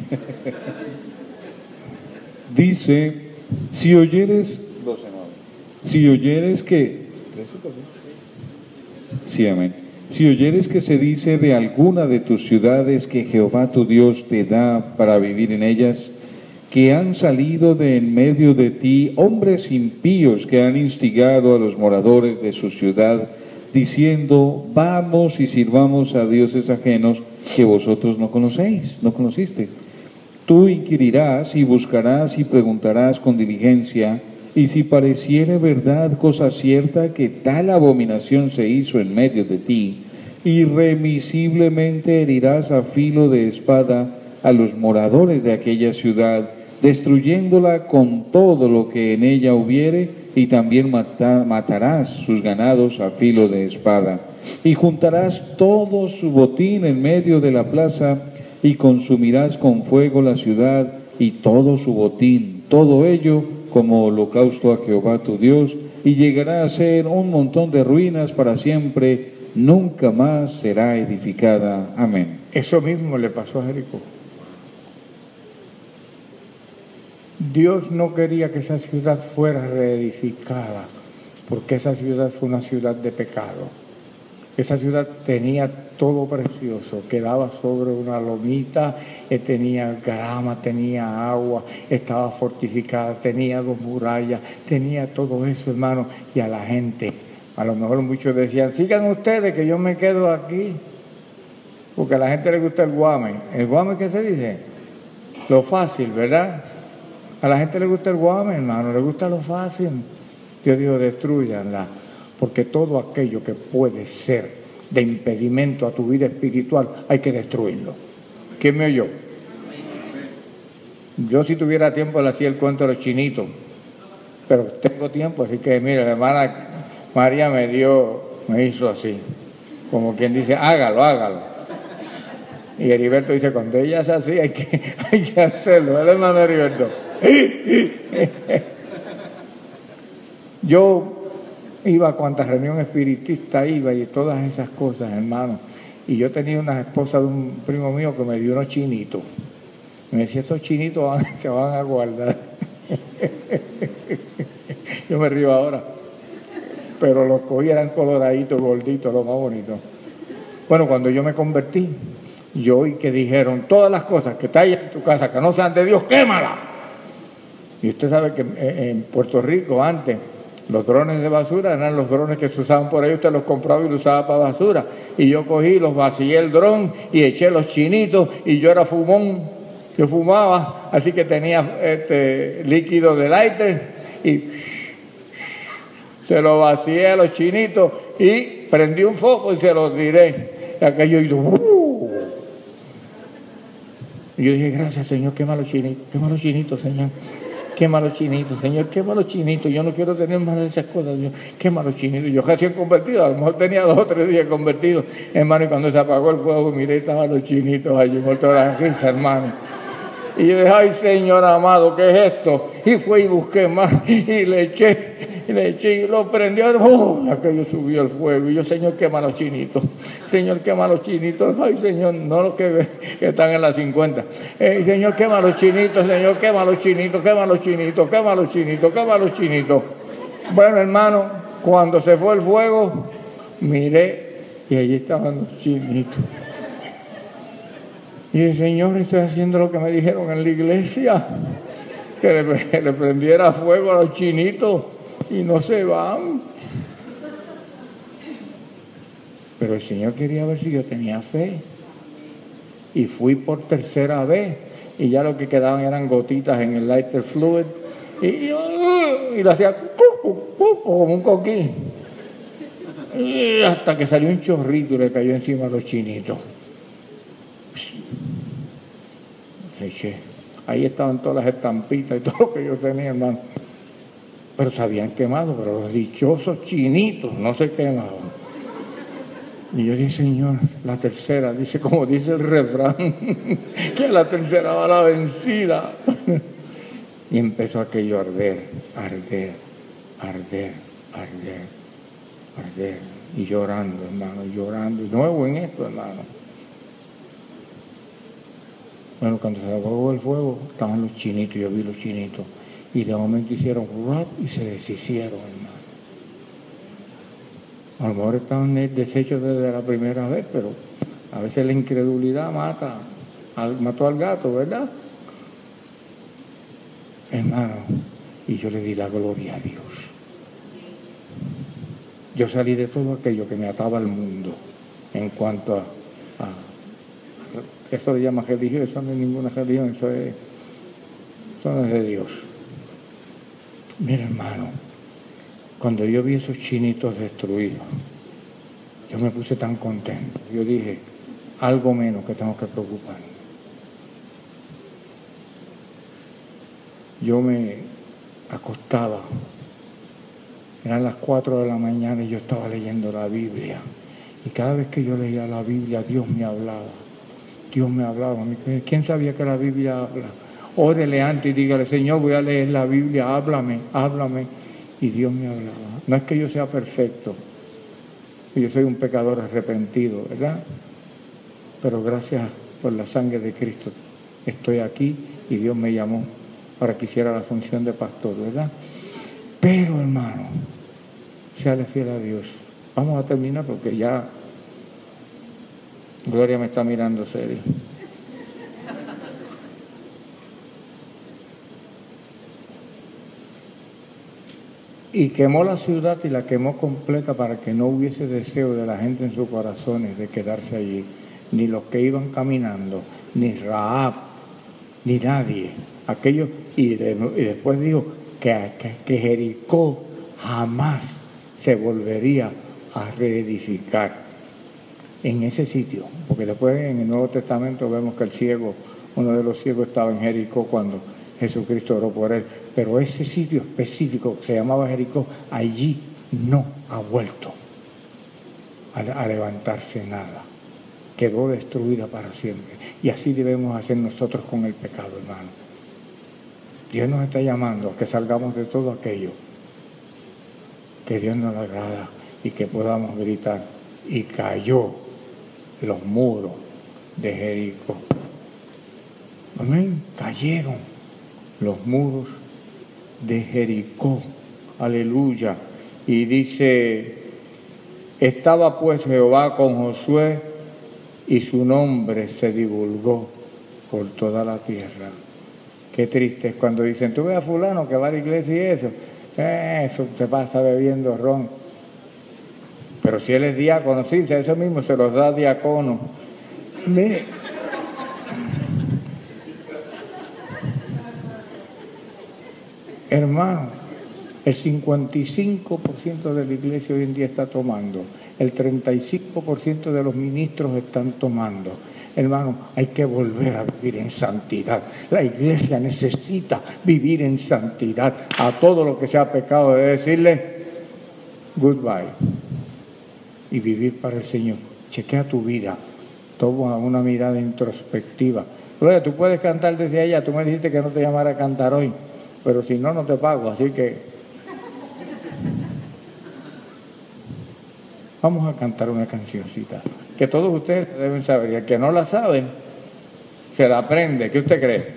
Dice, si oyeres, si oyeres que, sí, amén. Si oyeres que se dice de alguna de tus ciudades que Jehová tu Dios te da para vivir en ellas, que han salido de en medio de ti hombres impíos que han instigado a los moradores de su ciudad, diciendo, vamos y sirvamos a dioses ajenos que vosotros no conocéis, no conocisteis. Tú inquirirás y buscarás y preguntarás con diligencia, y si pareciere verdad, cosa cierta, que tal abominación se hizo en medio de ti, irremisiblemente herirás a filo de espada a los moradores de aquella ciudad, destruyéndola con todo lo que en ella hubiere, y también mata, matarás sus ganados a filo de espada. Y juntarás todo su botín en medio de la plaza, y consumirás con fuego la ciudad y todo su botín, todo ello como holocausto a Jehová tu Dios, y llegará a ser un montón de ruinas para siempre, nunca más será edificada. Amén. Eso mismo le pasó a Jericó. Dios no quería que esa ciudad fuera reedificada, porque esa ciudad fue una ciudad de pecado. Esa ciudad tenía todo precioso, quedaba sobre una lomita, eh, tenía grama, tenía agua, estaba fortificada, tenía dos murallas, tenía todo eso, hermano, y a la gente, a lo mejor muchos decían, sigan ustedes que yo me quedo aquí, porque a la gente le gusta el guame. ¿El guame qué se dice? Lo fácil, ¿verdad? A la gente le gusta el guame, hermano, le gusta lo fácil. Dios dijo, destruyanla, porque todo aquello que puede ser de impedimento a tu vida espiritual hay que destruirlo. ¿Quién me oyó? Yo si tuviera tiempo le hacía el cuento de los chinitos, pero tengo tiempo, así que mira, la hermana María me dio, me hizo así, como quien dice, hágalo, hágalo. Y Heriberto dice, cuando ella es así hay que, hay que hacerlo, ¿verdad, hermano Heriberto? Yo iba a cuantas reunión espiritista iba y todas esas cosas, hermano. Y yo tenía una esposa de un primo mío que me dio unos chinitos. Me decía, estos chinitos van, se van a guardar. Yo me río ahora. Pero los cogí, eran coloraditos, gorditos, lo más bonito. Bueno, cuando yo me convertí, yo oí que dijeron, todas las cosas que está ahí en tu casa que no sean de Dios, quémala. Y usted sabe que en Puerto Rico antes los drones de basura eran los drones que se usaban por ahí, usted los compraba y los usaba para basura. Y yo cogí, los vacié el dron y eché los chinitos y yo era fumón, yo fumaba, así que tenía este líquido de lighter y se lo vacié a los chinitos y prendí un foco y se los tiré. Y aquello hizo ¡uh! Y yo dije, gracias Señor, quema los chinitos, quema los chinitos, Señor. Quema los chinitos, Señor, quema los chinitos, yo no quiero tener más de esas cosas, Dios, quema los chinitos. Yo recién convertido, a lo mejor tenía dos o tres días convertido, hermano, y cuando se apagó el fuego, miré, estaban los chinitos allí, muertos de la risa, hermano. Y yo dije, ay Señor amado, ¿qué es esto? Y fui y busqué más, y le eché, y le eché, y lo prendió, ¡oh! Aquello subió el fuego, y yo, Señor, quema los chinitos, Señor, quema los chinitos, ay Señor, no los que, que están en las cincuenta, eh, Señor, quema los chinitos, Señor, quema los chinitos, quema los chinitos, quema los chinitos, quema los chinitos. Bueno, hermano, cuando se fue el fuego, miré, y allí estaban los chinitos. Y el Señor, estoy haciendo lo que me dijeron en la iglesia, que le, que le prendiera fuego a los chinitos y no se van. Pero el Señor quería ver si yo tenía fe. Y fui por tercera vez y ya lo que quedaban eran gotitas en el lighter fluid y yo y lo hacía como un coquí. Y hasta que salió un chorrito y le cayó encima a los chinitos. Ahí estaban todas las estampitas y todo lo que yo tenía, hermano. Pero se habían quemado, pero los dichosos chinitos no se quemaban. Y yo dije, Señor, la tercera, dice como dice el refrán, que la tercera va la vencida. Y empezó aquello a arder, arder, arder, arder, arder. Y llorando, hermano, llorando. Y nuevo en esto, hermano. Bueno, cuando se apagó el fuego, estaban los chinitos, yo vi los chinitos. Y de momento hicieron rap y se deshicieron, hermano. A lo mejor estaban deshechos desde la primera vez, pero a veces la incredulidad mata, al, mató al gato, ¿verdad? Hermano, y yo le di la gloria a Dios. Yo salí de todo aquello que me ataba al mundo en cuanto a, a eso se llama religión, eso no es ninguna religión, eso es, eso no es de Dios. Mira, hermano, cuando yo vi esos chinitos destruidos, yo me puse tan contento. Yo dije, algo menos que tengo que preocuparme. Yo me acostaba, eran las cuatro de la mañana y yo estaba leyendo la Biblia. Y cada vez que yo leía la Biblia, Dios me hablaba. Dios me hablaba. ¿Quién sabía que la Biblia habla? Órele antes y dígale, Señor, voy a leer la Biblia, háblame, háblame. Y Dios me hablaba. No es que yo sea perfecto, yo soy un pecador arrepentido, ¿verdad? Pero gracias por la sangre de Cristo estoy aquí y Dios me llamó para que hiciera la función de pastor, ¿verdad? Pero, hermano, séale fiel a Dios. Vamos a terminar porque ya Gloria me está mirando serio. Y quemó la ciudad y la quemó completa para que no hubiese deseo de la gente en sus corazones de quedarse allí, ni los que iban caminando, ni Rahab, ni nadie. Aquellos, y, de, y después dijo que, que, que Jericó jamás se volvería a reedificar en ese sitio, porque después en el Nuevo Testamento vemos que el ciego, uno de los ciegos estaba en Jericó cuando Jesucristo oró por él, pero ese sitio específico que se llamaba Jericó, allí no ha vuelto a, a levantarse nada, quedó destruida para siempre, y así debemos hacer nosotros con el pecado, hermano. Dios nos está llamando a que salgamos de todo aquello que Dios nos agrada y que podamos gritar, y cayó los muros de Jericó. Amén, cayeron los muros de Jericó, aleluya. Y dice, estaba pues Jehová con Josué y su nombre se divulgó por toda la tierra. Qué triste es cuando dicen, tú ves a fulano que va a la iglesia y eso, eh, eso se pasa bebiendo ron. Pero si él es diácono, sí, eso mismo se los da diácono. Mire, hermano, el cincuenta y cinco por ciento de la iglesia hoy en día está tomando, el treinta y cinco por ciento de los ministros están tomando. Hermano, hay que volver a vivir en santidad. La iglesia necesita vivir en santidad. A todo lo que sea pecado debe decirle goodbye y vivir para el Señor. Chequea tu vida, toma una mirada introspectiva. Gloria, tú puedes cantar desde allá, tú me dijiste que no te llamara a cantar hoy, pero si no, no te pago, así que vamos a cantar una cancioncita que todos ustedes deben saber, y el que no la saben se la aprende. ¿Qué usted cree?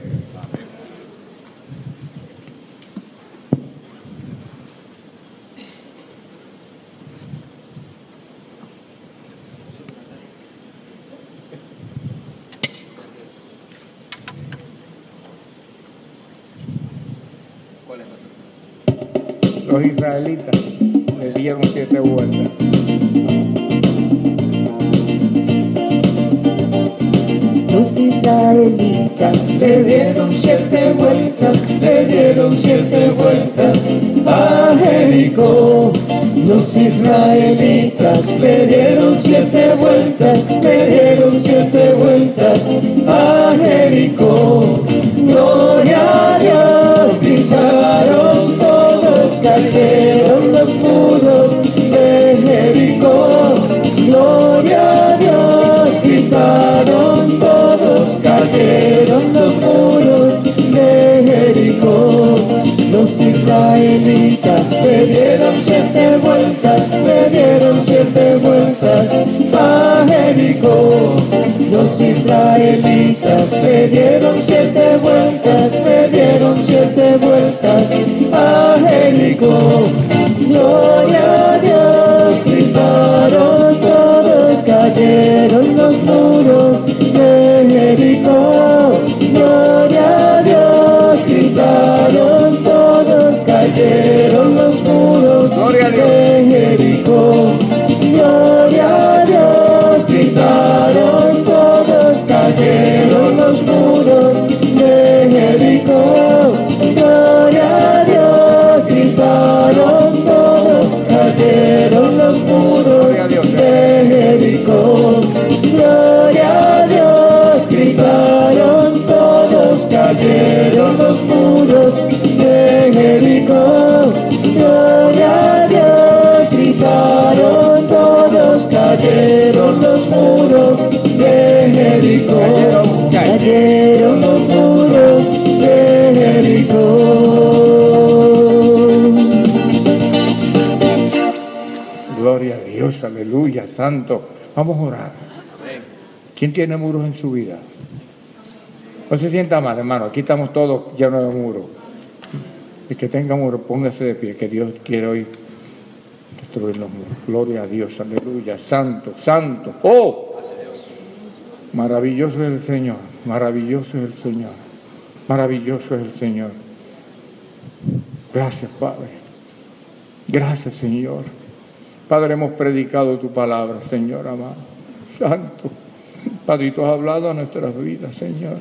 Los israelitas le dieron siete vueltas. Los israelitas le dieron siete vueltas, le dieron siete vueltas a Jericó. Los israelitas le dieron siete vueltas, le dieron siete vueltas a Jericó. Gloria a Dios, gritaron todos, cayeron los muros de Jericó. Gloria a Dios, gritaron todos, cayeron los muros de Jericó. Los israelitas le dieron siete vueltas, le dieron siete vueltas a Jericó. Los israelitas le dieron siete vueltas, le dieron siete vueltas a Jericó. Gloria a Dios, gritaron todos, cayeron los muros de Jericó. Gloria a Dios, gritaron todos, cayeron los muros de Jericó. Gloria a Dios, gritaron todos, cayeron los muros de Jericó. Gloria a Dios, gritaron todos, cayeron los muros de Jericó. Gloria a Dios, gritaron todos, cayeron los muros de Jericó. Gloria a Dios, gritaron todos, cayeron los muros de Jericó. Cayeron los muros de Jericó. Gloria a Dios, aleluya, santo. Vamos a orar. ¿Quién tiene muros en su vida? No se sienta mal, hermano. Aquí estamos todos llenos de muros. El que tenga muros, póngase de pie, que Dios quiere hoy destruir los muros. Gloria a Dios, aleluya, santo, santo. ¡Oh! Maravilloso es el Señor, maravilloso es el Señor, maravilloso es el Señor. Gracias, Padre. Gracias, Señor. Padre, hemos predicado tu palabra, Señor amado. Santo. Padre, tú has hablado a nuestras vidas, Señor.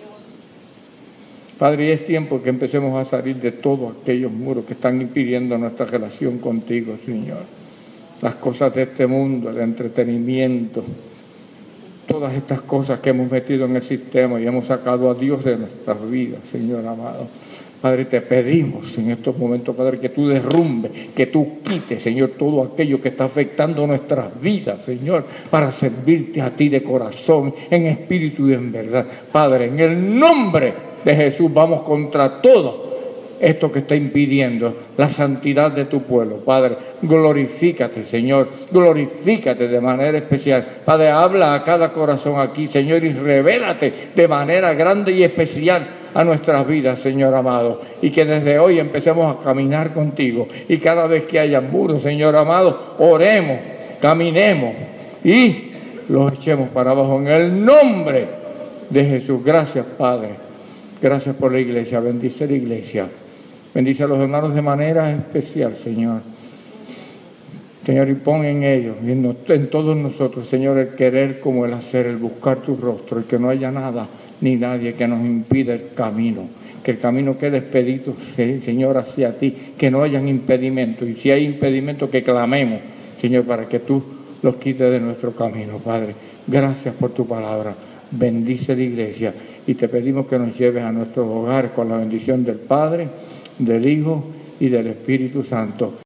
Padre, y es tiempo que empecemos a salir de todos aquellos muros que están impidiendo nuestra relación contigo, Señor. Las cosas de este mundo, el entretenimiento, todas estas cosas que hemos metido en el sistema y hemos sacado a Dios de nuestras vidas, Señor amado. Padre, te pedimos en estos momentos, Padre, que tú derrumbes, que tú quites, Señor, todo aquello que está afectando nuestras vidas, Señor, para servirte a ti de corazón, en espíritu y en verdad. Padre, en el nombre de Jesús vamos contra todo esto que está impidiendo la santidad de tu pueblo. Padre, glorifícate, Señor, glorifícate de manera especial. Padre, habla a cada corazón aquí, Señor, y revélate de manera grande y especial a nuestras vidas, Señor amado, y que desde hoy empecemos a caminar contigo, y cada vez que haya muros, Señor amado, oremos, caminemos y los echemos para abajo en el nombre de Jesús. Gracias, Padre, gracias por la iglesia. Bendice la iglesia, bendice a los hermanos de manera especial, Señor. Señor, y pon en ellos, en, en todos nosotros, Señor, el querer como el hacer, el buscar tu rostro, y que no haya nada ni nadie que nos impida el camino, que el camino quede expedito, Señor, hacia ti, que no hayan impedimentos, y si hay impedimentos, que clamemos, Señor, para que tú los quites de nuestro camino. Padre, gracias por tu palabra, bendice la iglesia, y te pedimos que nos lleves a nuestros hogares con la bendición del Padre, del Hijo y del Espíritu Santo.